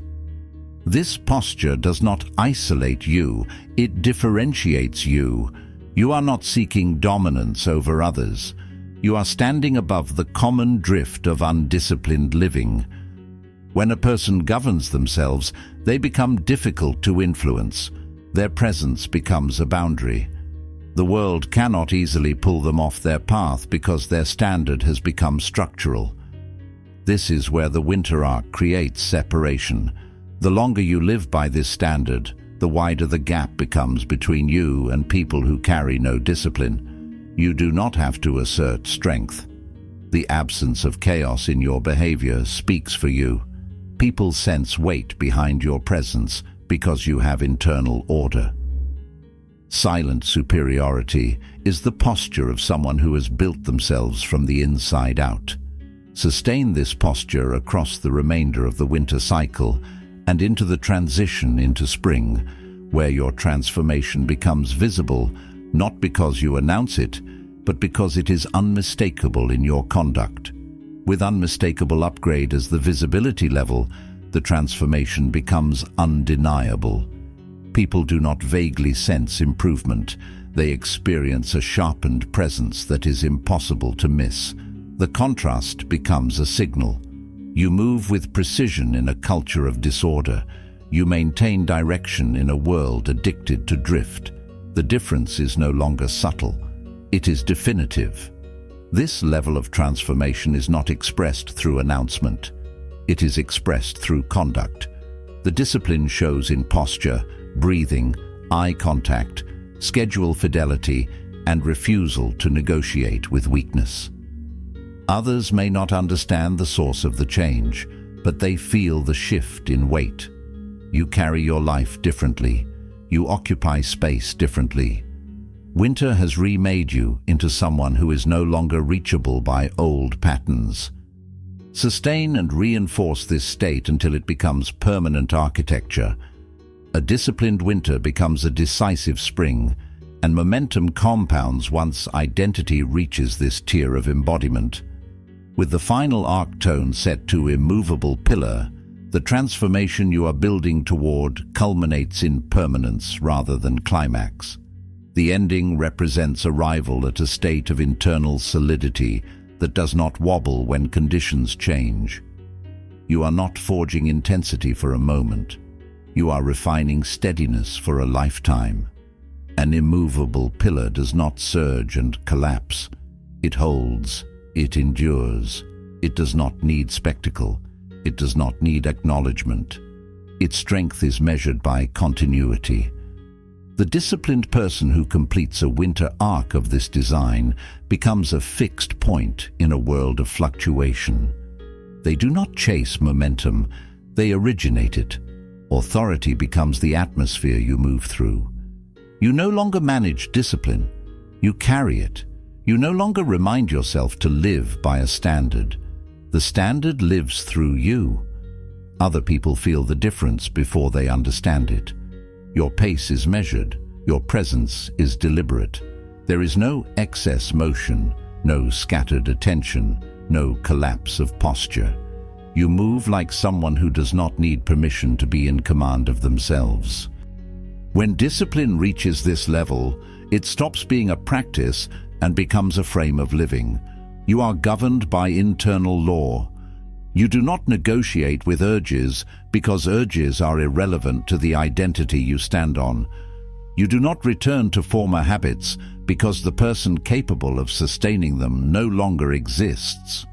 This posture does not isolate you, it differentiates you. You are not seeking dominance over others. You are standing above the common drift of undisciplined living. When a person governs themselves, they become difficult to influence. Their presence becomes a boundary. The world cannot easily pull them off their path because their standard has become structural. This is where the winter arc creates separation. The longer you live by this standard, the wider the gap becomes between you and people who carry no discipline. You do not have to assert strength. The absence of chaos in your behavior speaks for you. People sense weight behind your presence because you have internal order. Silent superiority is the posture of someone who has built themselves from the inside out. Sustain this posture across the remainder of the winter cycle and into the transition into spring, where your transformation becomes visible, not because you announce it, but because it is unmistakable in your conduct. With unmistakable upgrade as the visibility level, the transformation becomes undeniable. People do not vaguely sense improvement. They experience a sharpened presence that is impossible to miss. The contrast becomes a signal. You move with precision in a culture of disorder. You maintain direction in a world addicted to drift. The difference is no longer subtle. It is definitive. This level of transformation is not expressed through announcement. It is expressed through conduct. The discipline shows in posture, breathing, eye contact, schedule fidelity, and refusal to negotiate with weakness. Others may not understand the source of the change, but they feel the shift in weight. You carry your life differently. You occupy space differently. Winter has remade you into someone who is no longer reachable by old patterns. Sustain and reinforce this state until it becomes permanent architecture. A disciplined winter becomes a decisive spring, and momentum compounds once identity reaches this tier of embodiment. With the final arc tone set to immovable pillar, the transformation you are building toward culminates in permanence rather than climax. The ending represents arrival at a state of internal solidity that does not wobble when conditions change. You are not forging intensity for a moment. You are refining steadiness for a lifetime. An immovable pillar does not surge and collapse. It holds. It endures. It does not need spectacle. It does not need acknowledgement. Its strength is measured by continuity. The disciplined person who completes a winter arc of this design becomes a fixed point in a world of fluctuation. They do not chase momentum, they originate it. Authority becomes the atmosphere you move through. You no longer manage discipline. You carry it. You no longer remind yourself to live by a standard. The standard lives through you. Other people feel the difference before they understand it. Your pace is measured. Your presence is deliberate. There is no excess motion, no scattered attention, no collapse of posture. You move like someone who does not need permission to be in command of themselves. When discipline reaches this level, it stops being a practice and becomes a frame of living. You are governed by internal law. You do not negotiate with urges because urges are irrelevant to the identity you stand on. You do not return to former habits because the person capable of sustaining them no longer exists.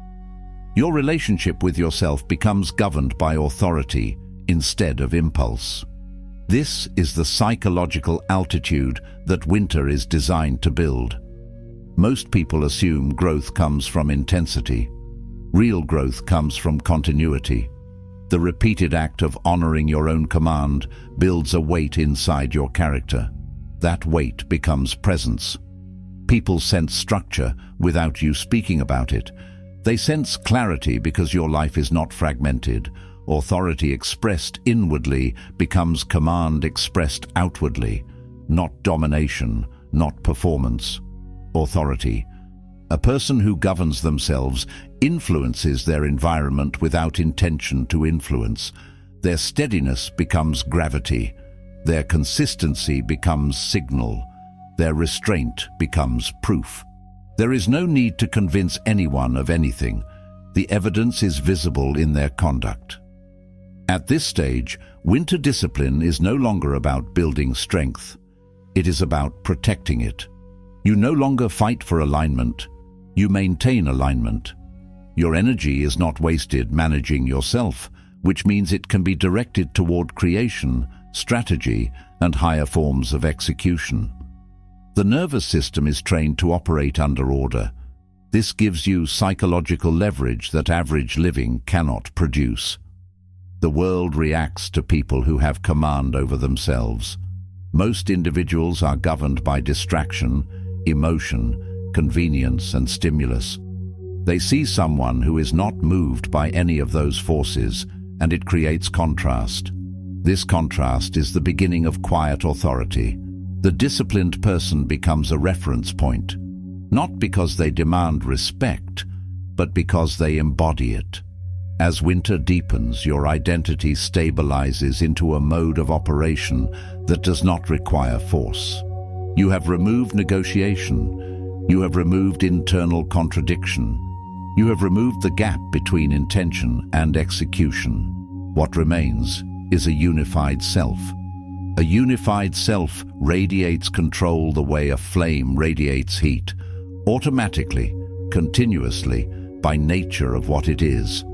Your relationship with yourself becomes governed by authority instead of impulse. This is the psychological altitude that winter is designed to build. Most people assume growth comes from intensity. Real growth comes from continuity. The repeated act of honoring your own command builds a weight inside your character. That weight becomes presence. People sense structure without you speaking about it. They sense clarity because your life is not fragmented. Authority expressed inwardly becomes command expressed outwardly, not domination, not performance. Authority. A person who governs themselves influences their environment without intention to influence. Their steadiness becomes gravity. Their consistency becomes signal. Their restraint becomes proof. There is no need to convince anyone of anything. The evidence is visible in their conduct. At this stage, winter discipline is no longer about building strength. It is about protecting it. You no longer fight for alignment. You maintain alignment. Your energy is not wasted managing yourself, which means it can be directed toward creation, strategy, and higher forms of execution. The nervous system is trained to operate under order. This gives you psychological leverage that average living cannot produce. The world reacts to people who have command over themselves. Most individuals are governed by distraction, emotion, convenience, and stimulus. They see someone who is not moved by any of those forces, and it creates contrast. This contrast is the beginning of quiet authority. The disciplined person becomes a reference point, not because they demand respect, but because they embody it. As winter deepens, your identity stabilizes into a mode of operation that does not require force. You have removed negotiation. You have removed internal contradiction. You have removed the gap between intention and execution. What remains is a unified self. A unified self radiates control the way a flame radiates heat, automatically, continuously, by nature of what it is.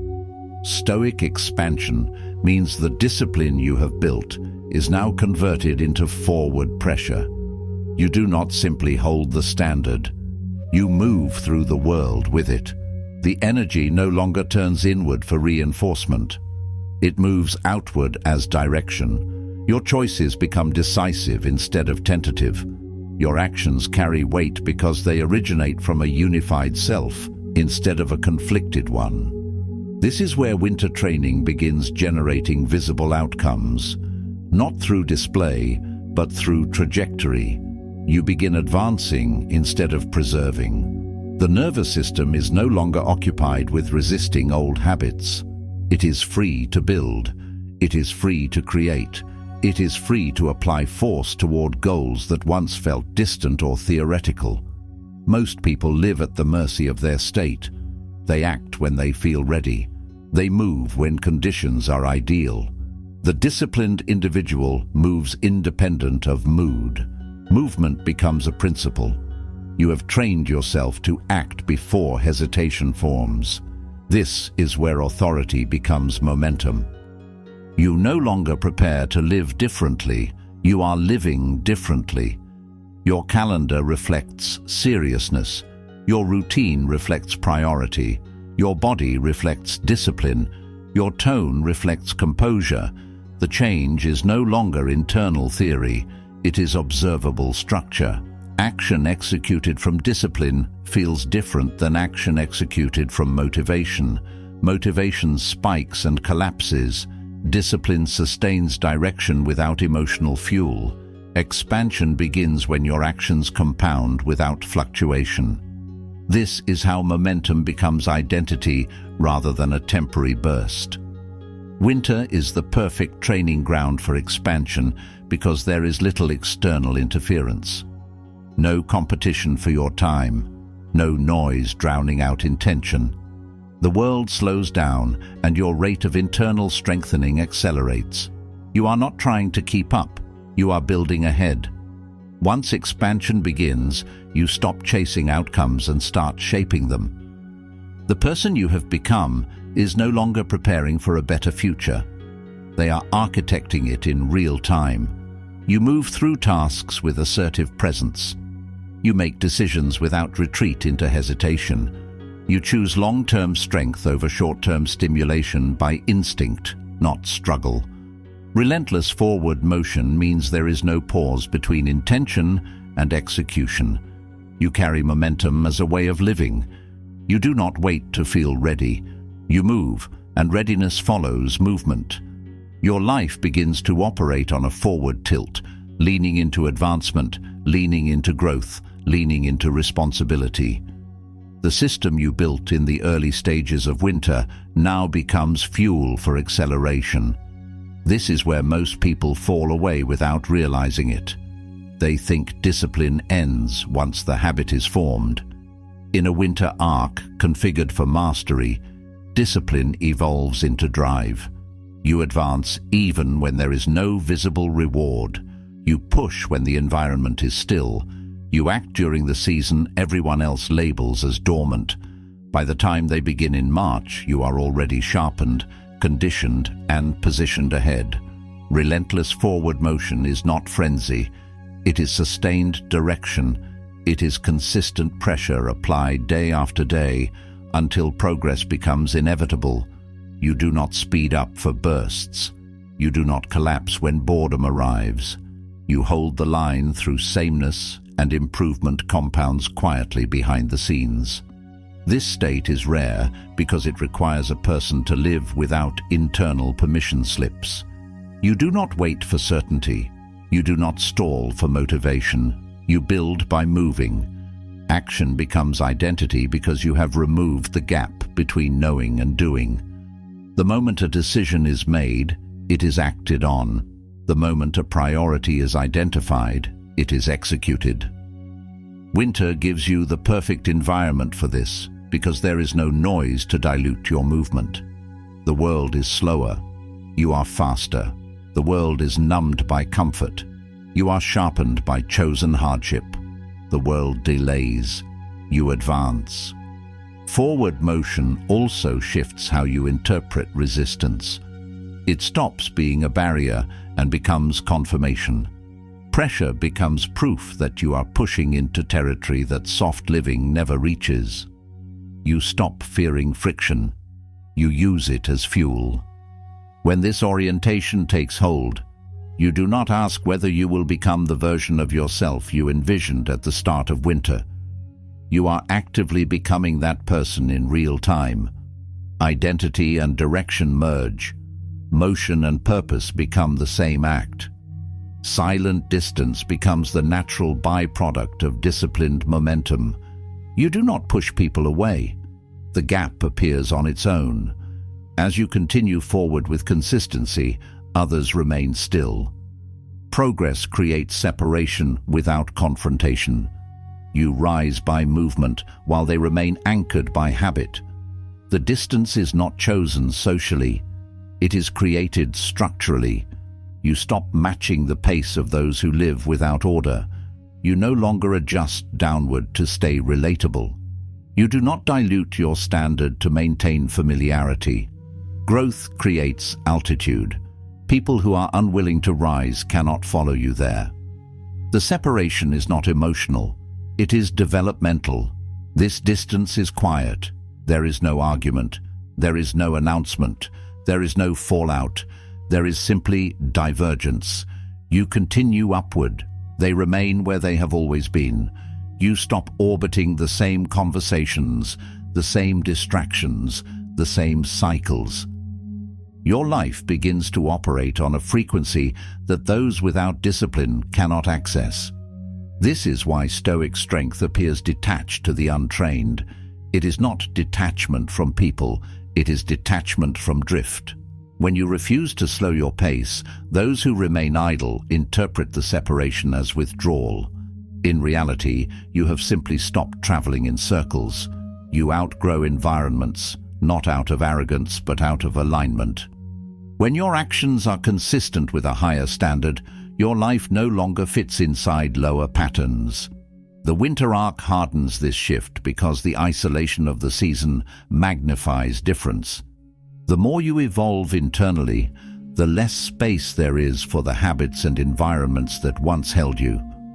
Stoic expansion means the discipline you have built is now converted into forward pressure. You do not simply hold the standard. You move through the world with it. The energy no longer turns inward for reinforcement. It moves outward as direction. Your choices become decisive instead of tentative. Your actions carry weight because they originate from a unified self instead of a conflicted one. This is where winter training begins generating visible outcomes, not through display, but through trajectory. You begin advancing instead of preserving. The nervous system is no longer occupied with resisting old habits. It is free to build. It is free to create. It is free to apply force toward goals that once felt distant or theoretical. Most people live at the mercy of their state. They act when they feel ready. They move when conditions are ideal. The disciplined individual moves independent of mood. Movement becomes a principle. You have trained yourself to act before hesitation forms. This is where authority becomes momentum. You no longer prepare to live differently. You are living differently. Your calendar reflects seriousness. Your routine reflects priority. Your body reflects discipline. Your tone reflects composure. The change is no longer internal theory. It is observable structure. Action executed from discipline feels different than action executed from motivation. Motivation spikes and collapses. Discipline sustains direction without emotional fuel. Expansion begins when your actions compound without fluctuation. This is how momentum becomes identity rather than a temporary burst. Winter is the perfect training ground for expansion because there is little external interference. No competition for your time, no noise drowning out intention. The world slows down and your rate of internal strengthening accelerates. You are not trying to keep up, you are building ahead. Once expansion begins, you stop chasing outcomes and start shaping them. The person you have become is no longer preparing for a better future. They are architecting it in real time. You move through tasks with assertive presence. You make decisions without retreat into hesitation. You choose long-term strength over short-term stimulation by instinct, not struggle. Relentless forward motion means there is no pause between intention and execution. You carry momentum as a way of living. You do not wait to feel ready. You move, and readiness follows movement. Your life begins to operate on a forward tilt, leaning into advancement, leaning into growth, leaning into responsibility. The system you built in the early stages of winter now becomes fuel for acceleration. This is where most people fall away without realizing it. They think discipline ends once the habit is formed. In a winter arc configured for mastery, discipline evolves into drive. You advance even when there is no visible reward. You push when the environment is still. You act during the season everyone else labels as dormant. By the time they begin in March, you are already sharpened, conditioned, and positioned ahead. Relentless forward motion is not frenzy. It is sustained direction. It is consistent pressure applied day after day until progress becomes inevitable. You do not speed up for bursts. You do not collapse when boredom arrives. You hold the line through sameness, and improvement compounds quietly behind the scenes. This state is rare because it requires a person to live without internal permission slips. You do not wait for certainty. You do not stall for motivation. You build by moving. Action becomes identity because you have removed the gap between knowing and doing. The moment a decision is made, it is acted on. The moment a priority is identified, it is executed. Winter gives you the perfect environment for this because there is no noise to dilute your movement. The world is slower. You are faster. The world is numbed by comfort. You are sharpened by chosen hardship. The world delays. You advance. Forward motion also shifts how you interpret resistance. It stops being a barrier and becomes confirmation. Pressure becomes proof that you are pushing into territory that soft living never reaches. You stop fearing friction. You use it as fuel. When this orientation takes hold, you do not ask whether you will become the version of yourself you envisioned at the start of winter. You are actively becoming that person in real time. Identity and direction merge. Motion and purpose become the same act. Silent distance becomes the natural byproduct of disciplined momentum. You do not push people away. The gap appears on its own. As you continue forward with consistency, others remain still. Progress creates separation without confrontation. You rise by movement while they remain anchored by habit. The distance is not chosen socially. It is created structurally. You stop matching the pace of those who live without order. You no longer adjust downward to stay relatable. You do not dilute your standard to maintain familiarity. Growth creates altitude. People who are unwilling to rise cannot follow you there. The separation is not emotional. It is developmental. This distance is quiet. There is no argument. There is no announcement. There is no fallout. There is simply divergence. You continue upward, They remain where they have always been. You stop orbiting the same conversations, the same distractions, the same cycles. Your life begins to operate on a frequency that those without discipline cannot access. This is why Stoic strength appears detached to the untrained. It is not detachment from people, it is detachment from drift. When you refuse to slow your pace, those who remain idle interpret the separation as withdrawal. In reality, you have simply stopped traveling in circles. You outgrow environments, not out of arrogance but out of alignment. When your actions are consistent with a higher standard, your life no longer fits inside lower patterns. The winter arc hardens this shift because the isolation of the season magnifies difference. The more you evolve internally, the less space there is for the habits and environments that once held you.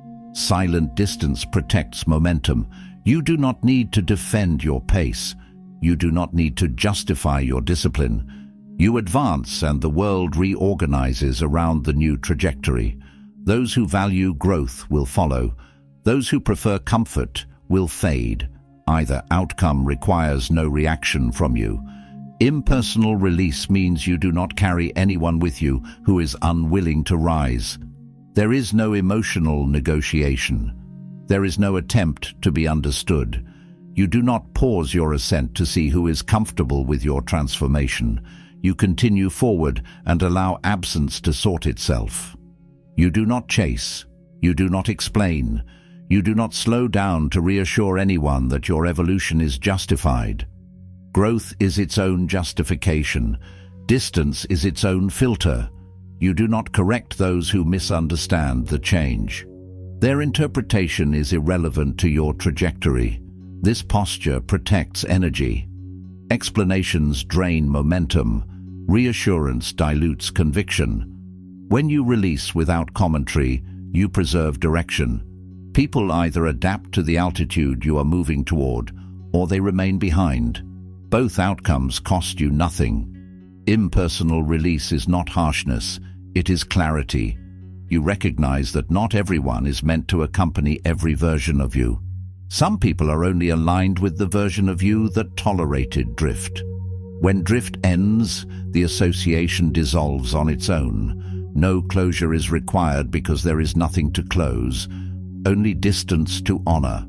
Silent distance protects momentum. You do not need to defend your pace. You do not need to justify your discipline. You advance and the world reorganizes around the new trajectory. Those who value growth will follow. Those who prefer comfort will fade. Either outcome requires no reaction from you. Impersonal release means you do not carry anyone with you who is unwilling to rise. There is no emotional negotiation. There is no attempt to be understood. You do not pause your ascent to see who is comfortable with your transformation. You continue forward and allow absence to sort itself. You do not chase. You do not explain. You do not slow down to reassure anyone that your evolution is justified. Growth is its own justification. Distance is its own filter. You do not correct those who misunderstand the change. Their interpretation is irrelevant to your trajectory. This posture protects energy. Explanations drain momentum. Reassurance dilutes conviction. When you release without commentary, you preserve direction. People either adapt to the altitude you are moving toward, or they remain behind. Both outcomes cost you nothing. Impersonal release is not harshness, it is clarity. You recognize that not everyone is meant to accompany every version of you. Some people are only aligned with the version of you that tolerated drift. When drift ends, the association dissolves on its own. No closure is required because there is nothing to close, only distance to honor.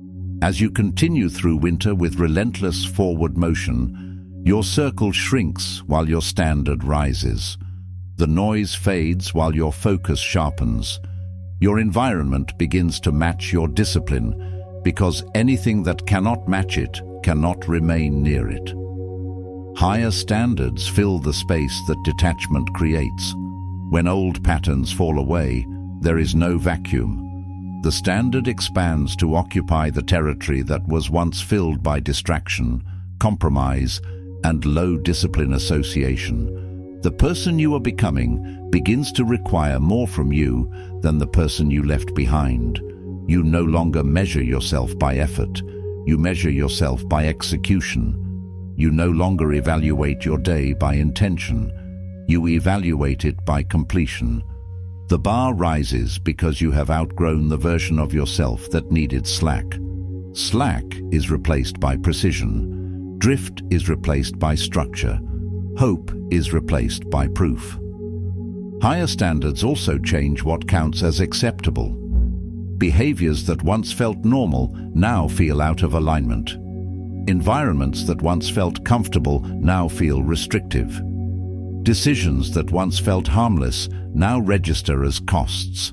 As you continue through winter with relentless forward motion, your circle shrinks while your standard rises. The noise fades while your focus sharpens. Your environment begins to match your discipline, because anything that cannot match it cannot remain near it. Higher standards fill the space that detachment creates. When old patterns fall away, there is no vacuum. The standard expands to occupy the territory that was once filled by distraction, compromise, and low discipline association. The person you are becoming begins to require more from you than the person you left behind. You no longer measure yourself by effort. You measure yourself by execution. You no longer evaluate your day by intention. You evaluate it by completion. The bar rises because you have outgrown the version of yourself that needed slack. Slack is replaced by precision. Drift is replaced by structure. Hope is replaced by proof. Higher standards also change what counts as acceptable. Behaviors that once felt normal now feel out of alignment. Environments that once felt comfortable now feel restrictive. Decisions that once felt harmless now register as costs.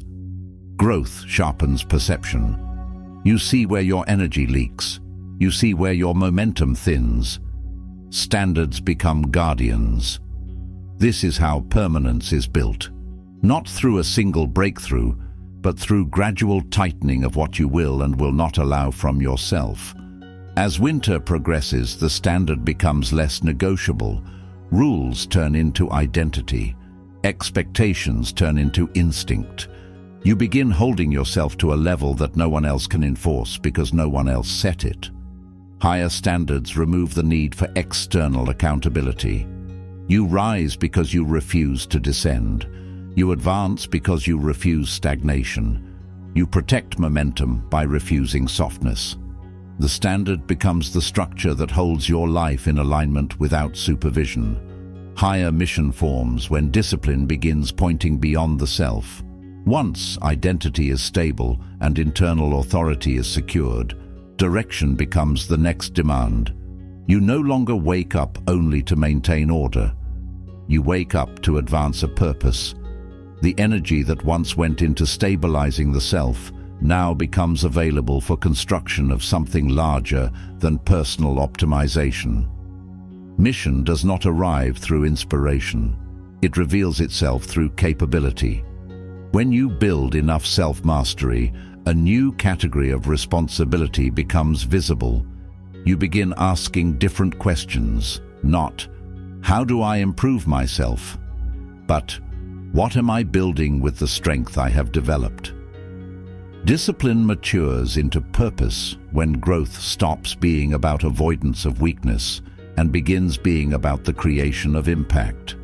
Growth sharpens perception. You see where your energy leaks. You see where your momentum thins. Standards become guardians. This is how permanence is built. Not through a single breakthrough, but through gradual tightening of what you will and will not allow from yourself. As winter progresses, the standard becomes less negotiable. Rules turn into identity. Expectations turn into instinct. You begin holding yourself to a level that no one else can enforce because no one else set it. Higher standards remove the need for external accountability. You rise because you refuse to descend. You advance because you refuse stagnation. You protect momentum by refusing softness. The standard becomes the structure that holds your life in alignment without supervision. Higher mission forms when discipline begins pointing beyond the self. Once identity is stable and internal authority is secured, direction becomes the next demand. You no longer wake up only to maintain order. You wake up to advance a purpose. The energy that once went into stabilizing the self now becomes available for construction of something larger than personal optimization. Mission does not arrive through inspiration. It reveals itself through capability. When you build enough self-mastery, a new category of responsibility becomes visible. You begin asking different questions, not, "How do I improve myself?" but, "What am I building with the strength I have developed?" Discipline matures into purpose when growth stops being about avoidance of weakness and begins being about the creation of impact.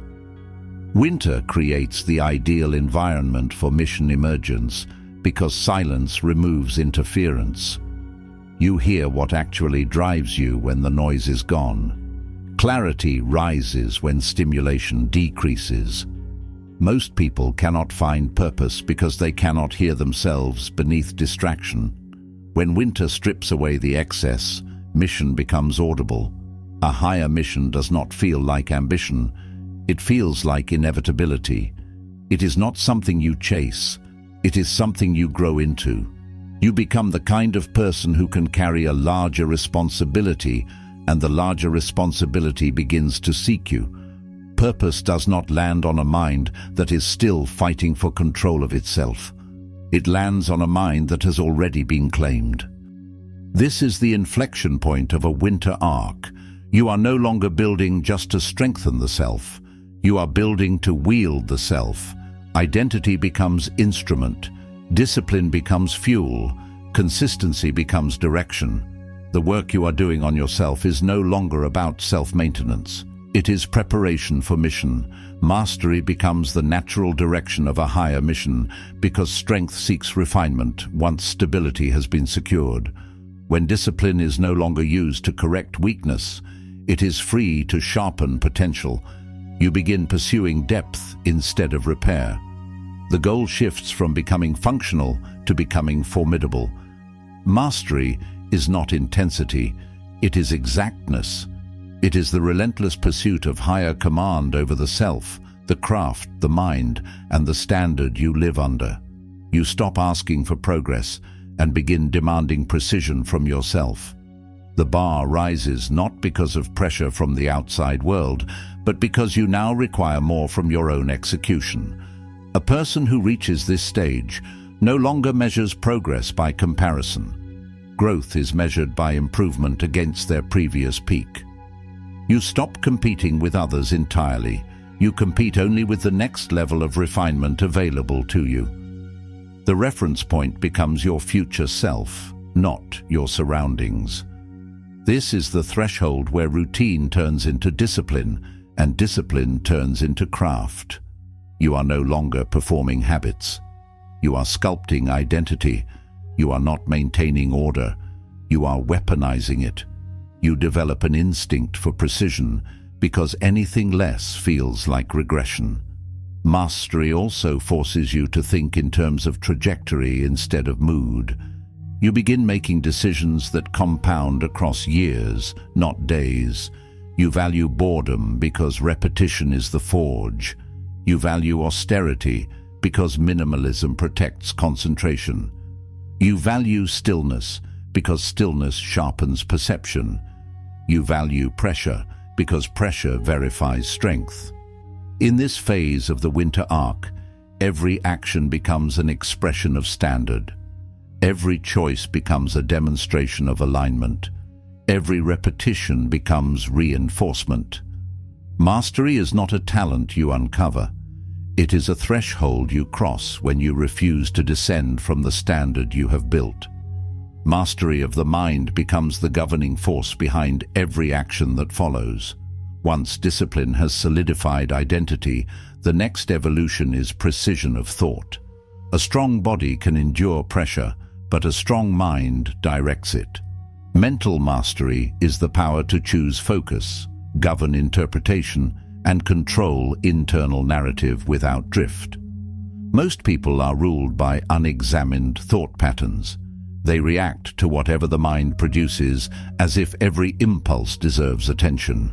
Winter creates the ideal environment for mission emergence because silence removes interference. You hear what actually drives you when the noise is gone. Clarity rises when stimulation decreases. Most people cannot find purpose because they cannot hear themselves beneath distraction. When winter strips away the excess, mission becomes audible. A higher mission does not feel like ambition. It feels like inevitability. It is not something you chase. It is something you grow into. You become the kind of person who can carry a larger responsibility, and the larger responsibility begins to seek you. Purpose does not land on a mind that is still fighting for control of itself. It lands on a mind that has already been claimed. This is the inflection point of a winter arc. You are no longer building just to strengthen the self. You are building to wield the self. Identity becomes instrument. Discipline becomes fuel. Consistency becomes direction. The work you are doing on yourself is no longer about self-maintenance. It is preparation for mission. Mastery becomes the natural direction of a higher mission because strength seeks refinement once stability has been secured. When discipline is no longer used to correct weakness, it is free to sharpen potential. You begin pursuing depth instead of repair. The goal shifts from becoming functional to becoming formidable. Mastery is not intensity, it is exactness. It is the relentless pursuit of higher command over the self, the craft, the mind, and the standard you live under. You stop asking for progress and begin demanding precision from yourself. The bar rises not because of pressure from the outside world, but because you now require more from your own execution. A person who reaches this stage no longer measures progress by comparison. Growth is measured by improvement against their previous peak. You stop competing with others entirely. You compete only with the next level of refinement available to you. The reference point becomes your future self, not your surroundings. This is the threshold where routine turns into discipline and discipline turns into craft. You are no longer performing habits. You are sculpting identity. You are not maintaining order. You are weaponizing it. You develop an instinct for precision because anything less feels like regression. Mastery also forces you to think in terms of trajectory instead of mood. You begin making decisions that compound across years, not days. You value boredom because repetition is the forge. You value austerity because minimalism protects concentration. You value stillness because stillness sharpens perception. You value pressure because pressure verifies strength. In this phase of the winter arc, every action becomes an expression of standard. Every choice becomes a demonstration of alignment. Every repetition becomes reinforcement. Mastery is not a talent you uncover. It is a threshold you cross when you refuse to descend from the standard you have built. Mastery of the mind becomes the governing force behind every action that follows. Once discipline has solidified identity, the next evolution is precision of thought. A strong body can endure pressure, but a strong mind directs it. Mental mastery is the power to choose focus, govern interpretation, and control internal narrative without drift. Most people are ruled by unexamined thought patterns. They react to whatever the mind produces as if every impulse deserves attention.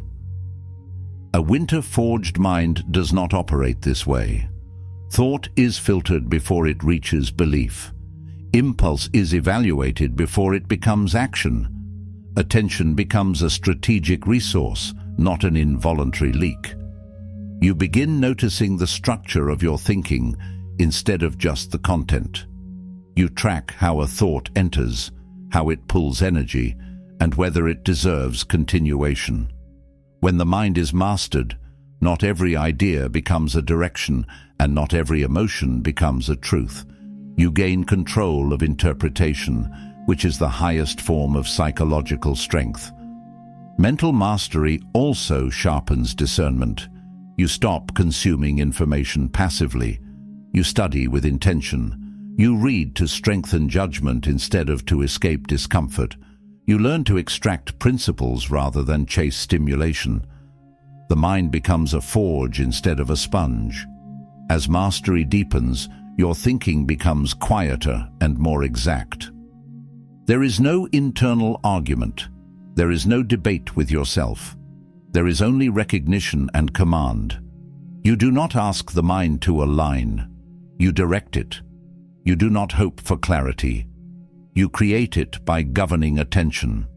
A winter-forged mind does not operate this way. Thought is filtered before it reaches belief. Impulse is evaluated before it becomes action. Attention becomes a strategic resource, not an involuntary leak. You begin noticing the structure of your thinking instead of just the content. You track how a thought enters, how it pulls energy, and whether it deserves continuation. When the mind is mastered, not every idea becomes a direction, and not every emotion becomes a truth. You gain control of interpretation, which is the highest form of psychological strength. Mental mastery also sharpens discernment. You stop consuming information passively. You study with intention. You read to strengthen judgment instead of to escape discomfort. You learn to extract principles rather than chase stimulation. The mind becomes a forge instead of a sponge. As mastery deepens, your thinking becomes quieter and more exact. There is no internal argument. There is no debate with yourself. There is only recognition and command. You do not ask the mind to align. You direct it. You do not hope for clarity. You create it by governing attention.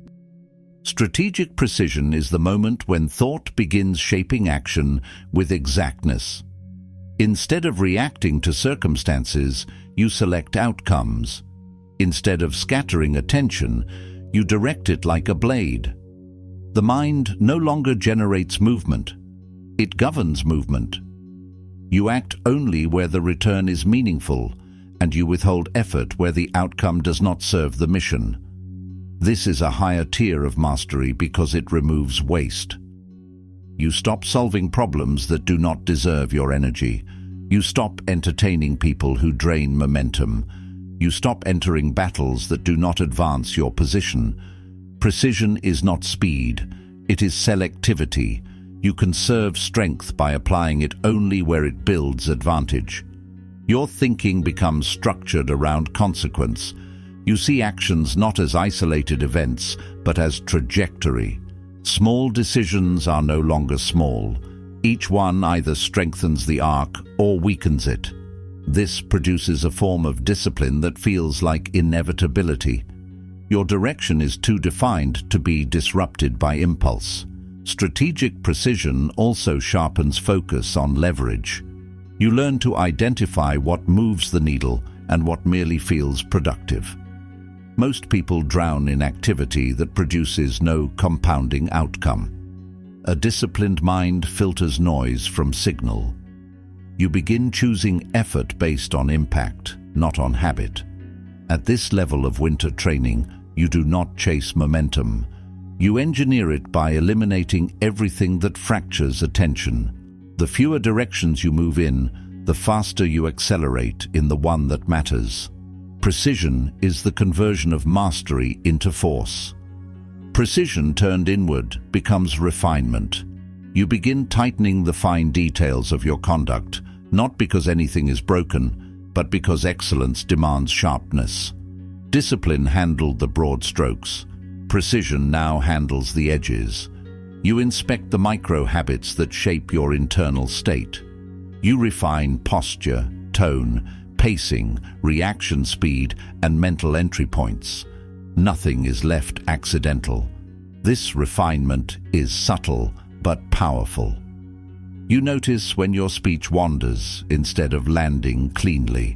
Strategic precision is the moment when thought begins shaping action with exactness. Instead of reacting to circumstances, you select outcomes. Instead of scattering attention, you direct it like a blade. The mind no longer generates movement. It governs movement. You act only where the return is meaningful, and you withhold effort where the outcome does not serve the mission. This is a higher tier of mastery because it removes waste. You stop solving problems that do not deserve your energy. You stop entertaining people who drain momentum. You stop entering battles that do not advance your position. Precision is not speed, it is selectivity. You conserve strength by applying it only where it builds advantage. Your thinking becomes structured around consequence. You see actions not as isolated events, but as trajectory. Small decisions are no longer small. Each one either strengthens the arc or weakens it. This produces a form of discipline that feels like inevitability. Your direction is too defined to be disrupted by impulse. Strategic precision also sharpens focus on leverage. You learn to identify what moves the needle and what merely feels productive. Most people drown in activity that produces no compounding outcome. A disciplined mind filters noise from signal. You begin choosing effort based on impact, not on habit. At this level of winter training, you do not chase momentum. You engineer it by eliminating everything that fractures attention. The fewer directions you move in, the faster you accelerate in the one that matters. Precision is the conversion of mastery into force. Precision turned inward becomes refinement. You begin tightening the fine details of your conduct, not because anything is broken, but because excellence demands sharpness. Discipline handled the broad strokes. Precision now handles the edges. You inspect the micro habits that shape your internal state. You refine posture, tone, pacing, reaction speed, and mental entry points. Nothing is left accidental. This refinement is subtle but powerful. You notice when your speech wanders instead of landing cleanly.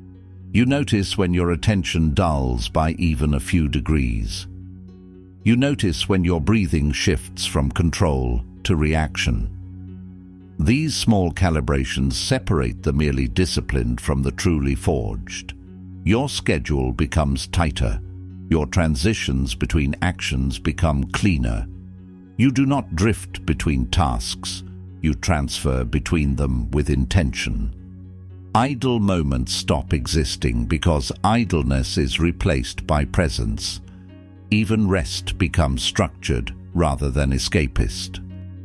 You notice when your attention dulls by even a few degrees. You notice when your breathing shifts from control to reaction. These small calibrations separate the merely disciplined from the truly forged. Your schedule becomes tighter. Your transitions between actions become cleaner. You do not drift between tasks. You transfer between them with intention. Idle moments stop existing because idleness is replaced by presence. Even rest becomes structured rather than escapist.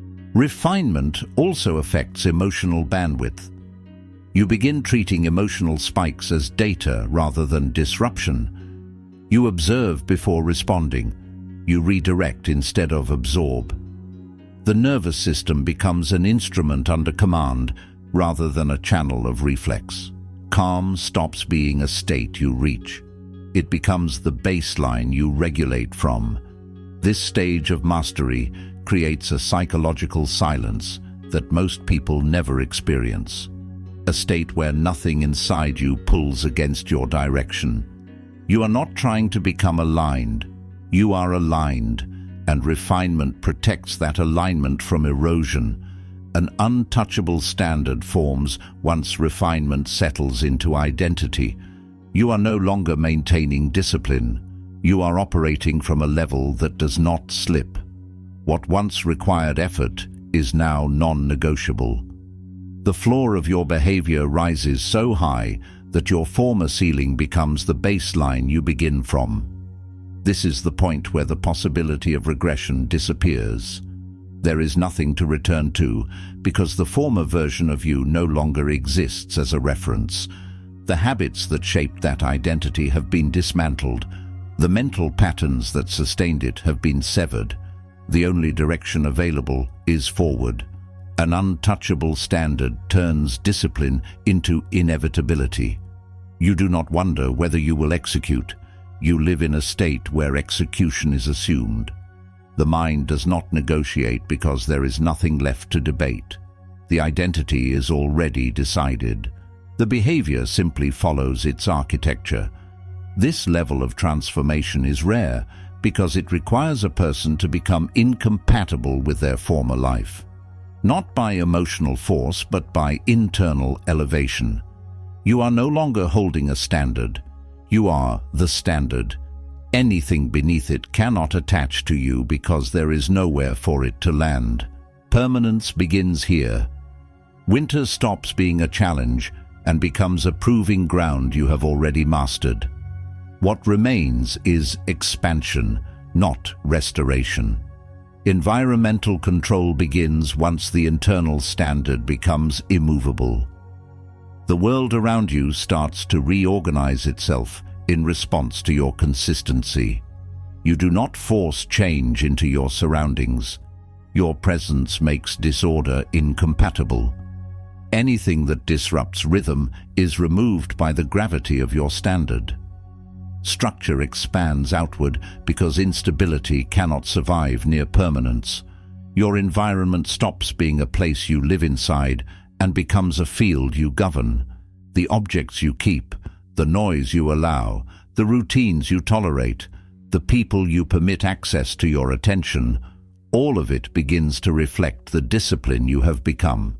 Refinement also affects emotional bandwidth. You begin treating emotional spikes as data rather than disruption. You observe before responding. You redirect instead of absorb. The nervous system becomes an instrument under command rather than a channel of reflex. Calm stops being a state you reach. It becomes the baseline you regulate from. This stage of mastery creates a psychological silence that most people never experience. A state where nothing inside you pulls against your direction. You are not trying to become aligned. You are aligned, and refinement protects that alignment from erosion. An untouchable standard forms once refinement settles into identity. You are no longer maintaining discipline. You are operating from a level that does not slip. What once required effort is now non-negotiable. The floor of your behavior rises so high that your former ceiling becomes the baseline you begin from. This is the point where the possibility of regression disappears. There is nothing to return to because the former version of you no longer exists as a reference. The habits that shaped that identity have been dismantled. The mental patterns that sustained it have been severed. The only direction available is forward. An untouchable standard turns discipline into inevitability. You do not wonder whether you will execute. You live in a state where execution is assumed. The mind does not negotiate because there is nothing left to debate. The identity is already decided. The behavior simply follows its architecture. This level of transformation is rare because it requires a person to become incompatible with their former life. Not by emotional force, but by internal elevation. You are no longer holding a standard. You are the standard. Anything beneath it cannot attach to you because there is nowhere for it to land. Permanence begins here. Winter stops being a challenge and becomes a proving ground you have already mastered. What remains is expansion, not restoration. Environmental control begins once the internal standard becomes immovable. The world around you starts to reorganize itself in response to your consistency. You do not force change into your surroundings. Your presence makes disorder incompatible. Anything that disrupts rhythm is removed by the gravity of your standard. Structure expands outward because instability cannot survive near permanence. Your environment stops being a place you live inside and becomes a field you govern. The objects you keep, the noise you allow, the routines you tolerate, the people you permit access to your attention, all of it begins to reflect the discipline you have become.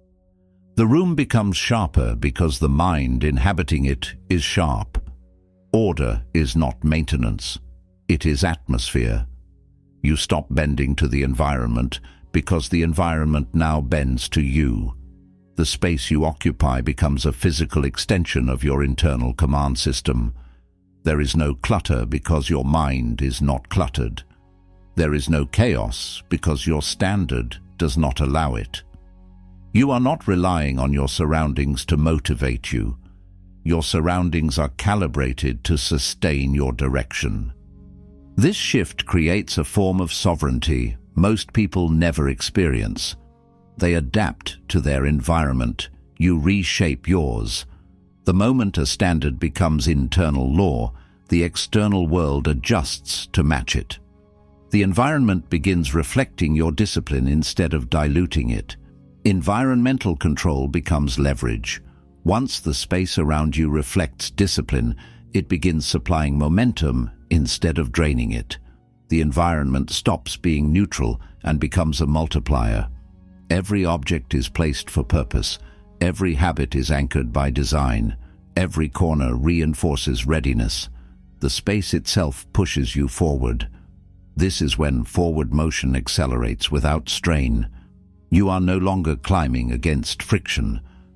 The room becomes sharper because the mind inhabiting it is sharp. Order is not maintenance, it is atmosphere. You stop bending to the environment because the environment now bends to you. The space you occupy becomes a physical extension of your internal command system. There is no clutter because your mind is not cluttered. There is no chaos because your standard does not allow it. You are not relying on your surroundings to motivate you. Your surroundings are calibrated to sustain your direction. This shift creates a form of sovereignty most people never experience. They adapt to their environment. You reshape yours. The moment a standard becomes internal law, the external world adjusts to match it. The environment begins reflecting your discipline instead of diluting it. Environmental control becomes leverage. Once the space around you reflects discipline, it begins supplying momentum instead of draining it. The environment stops being neutral and becomes a multiplier. Every object is placed for purpose. Every habit is anchored by design. Every corner reinforces readiness. The space itself pushes you forward. This is when forward motion accelerates without strain. You are no longer climbing against friction.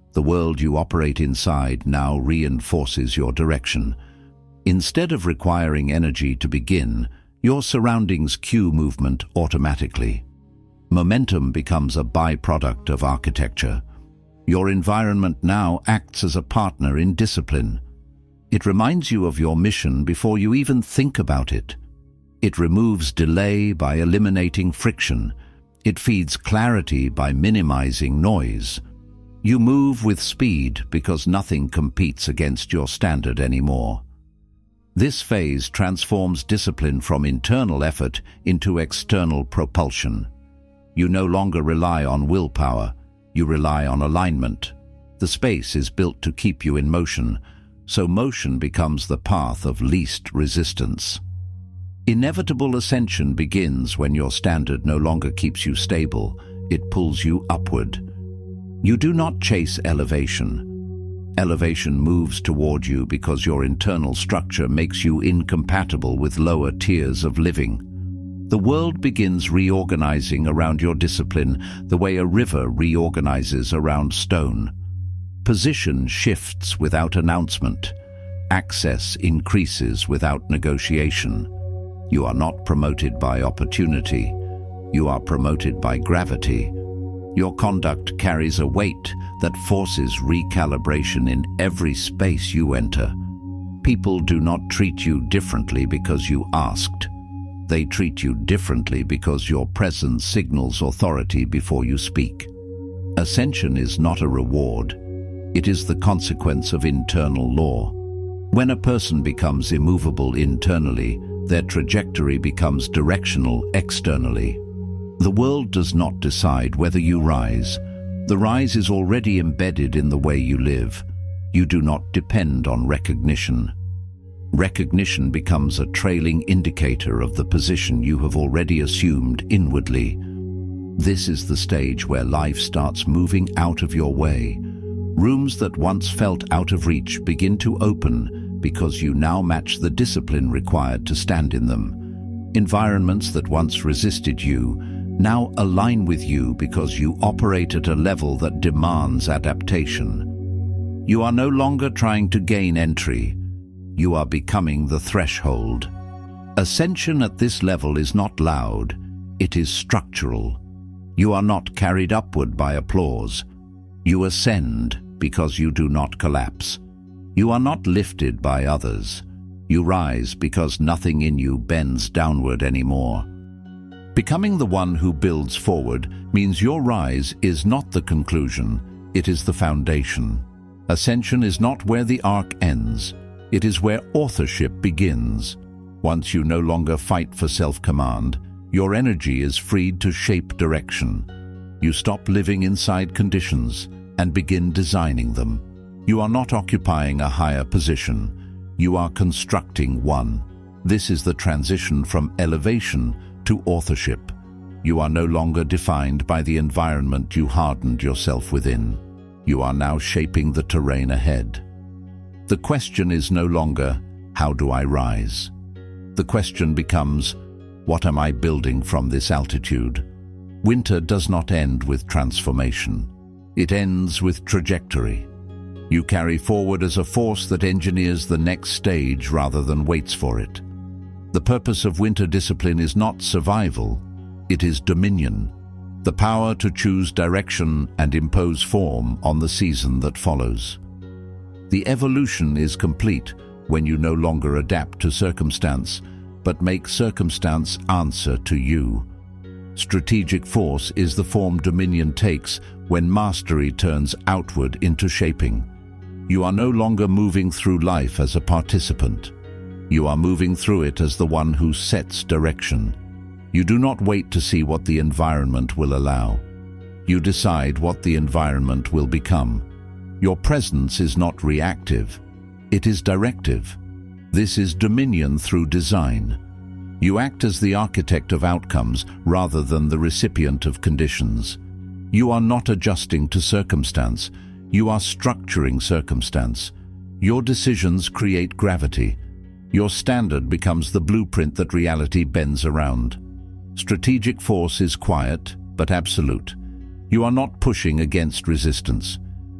The world you operate inside now reinforces your direction. Instead of requiring energy to begin, your surroundings cue movement automatically. Momentum becomes a byproduct of architecture. Your environment now acts as a partner in discipline. It reminds you of your mission before you even think about it. It removes delay by eliminating friction. It feeds clarity by minimizing noise. You move with speed because nothing competes against your standard anymore. This phase transforms discipline from internal effort into external propulsion. You no longer rely on willpower, you rely on alignment. The space is built to keep you in motion, so motion becomes the path of least resistance. Inevitable ascension begins when your standard no longer keeps you stable, it pulls you upward. You do not chase elevation. Elevation moves toward you because your internal structure makes you incompatible with lower tiers of living. The world begins reorganizing around your discipline the way a river reorganizes around stone. Position shifts without announcement. Access increases without negotiation. You are not promoted by opportunity. You are promoted by gravity. Your conduct carries a weight that forces recalibration in every space you enter. People do not treat you differently because you asked. They treat you differently because your presence signals authority before you speak. Ascension is not a reward. It is the consequence of internal law. When a person becomes immovable internally, their trajectory becomes directional externally. The world does not decide whether you rise. The rise is already embedded in the way you live. You do not depend on recognition. Recognition becomes a trailing indicator of the position you have already assumed inwardly. This is the stage where life starts moving out of your way. Rooms that once felt out of reach begin to open because you now match the discipline required to stand in them. Environments that once resisted you now align with you because you operate at a level that demands adaptation. You are no longer trying to gain entry. You are becoming the threshold. Ascension at this level is not loud, it is structural. You are not carried upward by applause. You ascend because you do not collapse. You are not lifted by others. You rise because nothing in you bends downward anymore. Becoming the one who builds forward means your rise is not the conclusion, it is the foundation. Ascension is not where the arc ends, it is where authorship begins. Once you no longer fight for self-command, your energy is freed to shape direction. You stop living inside conditions and begin designing them. You are not occupying a higher position, you are constructing one. This is the transition from elevation to authorship. You are no longer defined by the environment you hardened yourself within. You are now shaping the terrain ahead. The question is no longer, how do I rise? The question becomes, what am I building from this altitude? Winter does not end with transformation. It ends with trajectory. You carry forward as a force that engineers the next stage rather than waits for it. The purpose of winter discipline is not survival, it is dominion, the power to choose direction and impose form on the season that follows. The evolution is complete when you no longer adapt to circumstance, but make circumstance answer to you. Strategic force is the form dominion takes when mastery turns outward into shaping. You are no longer moving through life as a participant. You are moving through it as the one who sets direction. You do not wait to see what the environment will allow. You decide what the environment will become. Your presence is not reactive. It is directive. This is dominion through design. You act as the architect of outcomes rather than the recipient of conditions. You are not adjusting to circumstance. You are structuring circumstance. Your decisions create gravity. Your standard becomes the blueprint that reality bends around. Strategic force is quiet, but absolute. You are not pushing against resistance.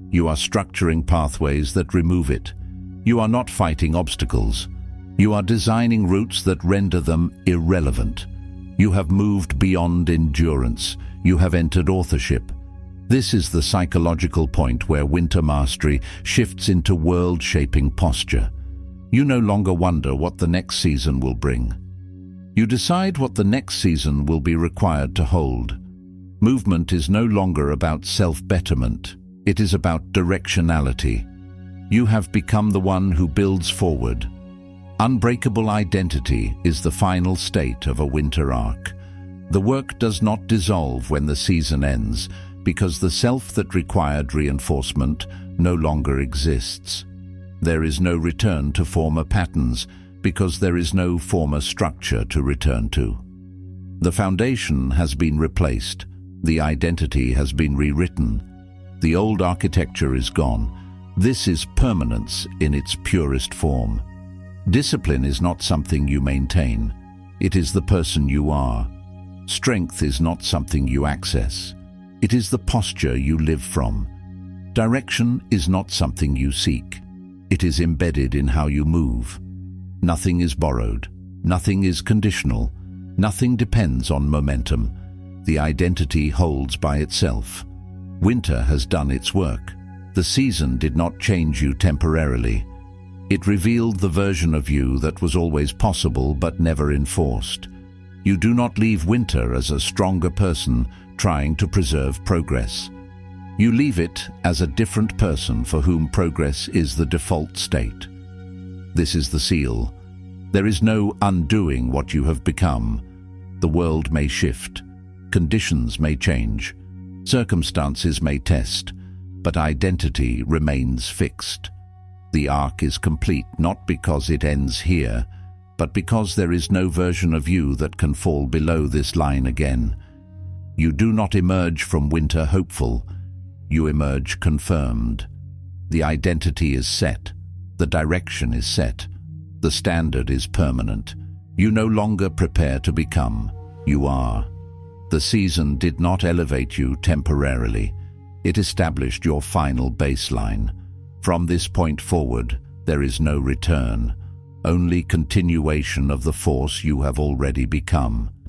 You are structuring pathways that remove it. You are not fighting obstacles. You are designing routes that render them irrelevant. You have moved beyond endurance. You have entered authorship. This is the psychological point where winter mastery shifts into world-shaping posture. You no longer wonder what the next season will bring. You decide what the next season will be required to hold. Movement is no longer about self-betterment. It is about directionality. You have become the one who builds forward. Unbreakable identity is the final state of a winter arc. The work does not dissolve when the season ends, because the self that required reinforcement no longer exists. There is no return to former patterns, because there is no former structure to return to. The foundation has been replaced. The identity has been rewritten. The old architecture is gone. This is permanence in its purest form. Discipline is not something you maintain. It is the person you are. Strength is not something you access. It is the posture you live from. Direction is not something you seek. It is embedded in how you move. Nothing is borrowed. Nothing is conditional. Nothing depends on momentum. The identity holds by itself. Winter has done its work. The season did not change you temporarily. It revealed the version of you that was always possible but never enforced. You do not leave winter as a stronger person trying to preserve progress. You leave it as a different person for whom progress is the default state. This is the seal. There is no undoing what you have become. The world may shift. Conditions may change. Circumstances may test. But identity remains fixed. The arc is complete not because it ends here, but because there is no version of you that can fall below this line again. You do not emerge from winter hopeful. You emerge confirmed. The identity is set. The direction is set. The standard is permanent. You no longer prepare to become. You are. The season did not elevate you temporarily. It established your final baseline. From this point forward, there is no return, only continuation of the force you have already become.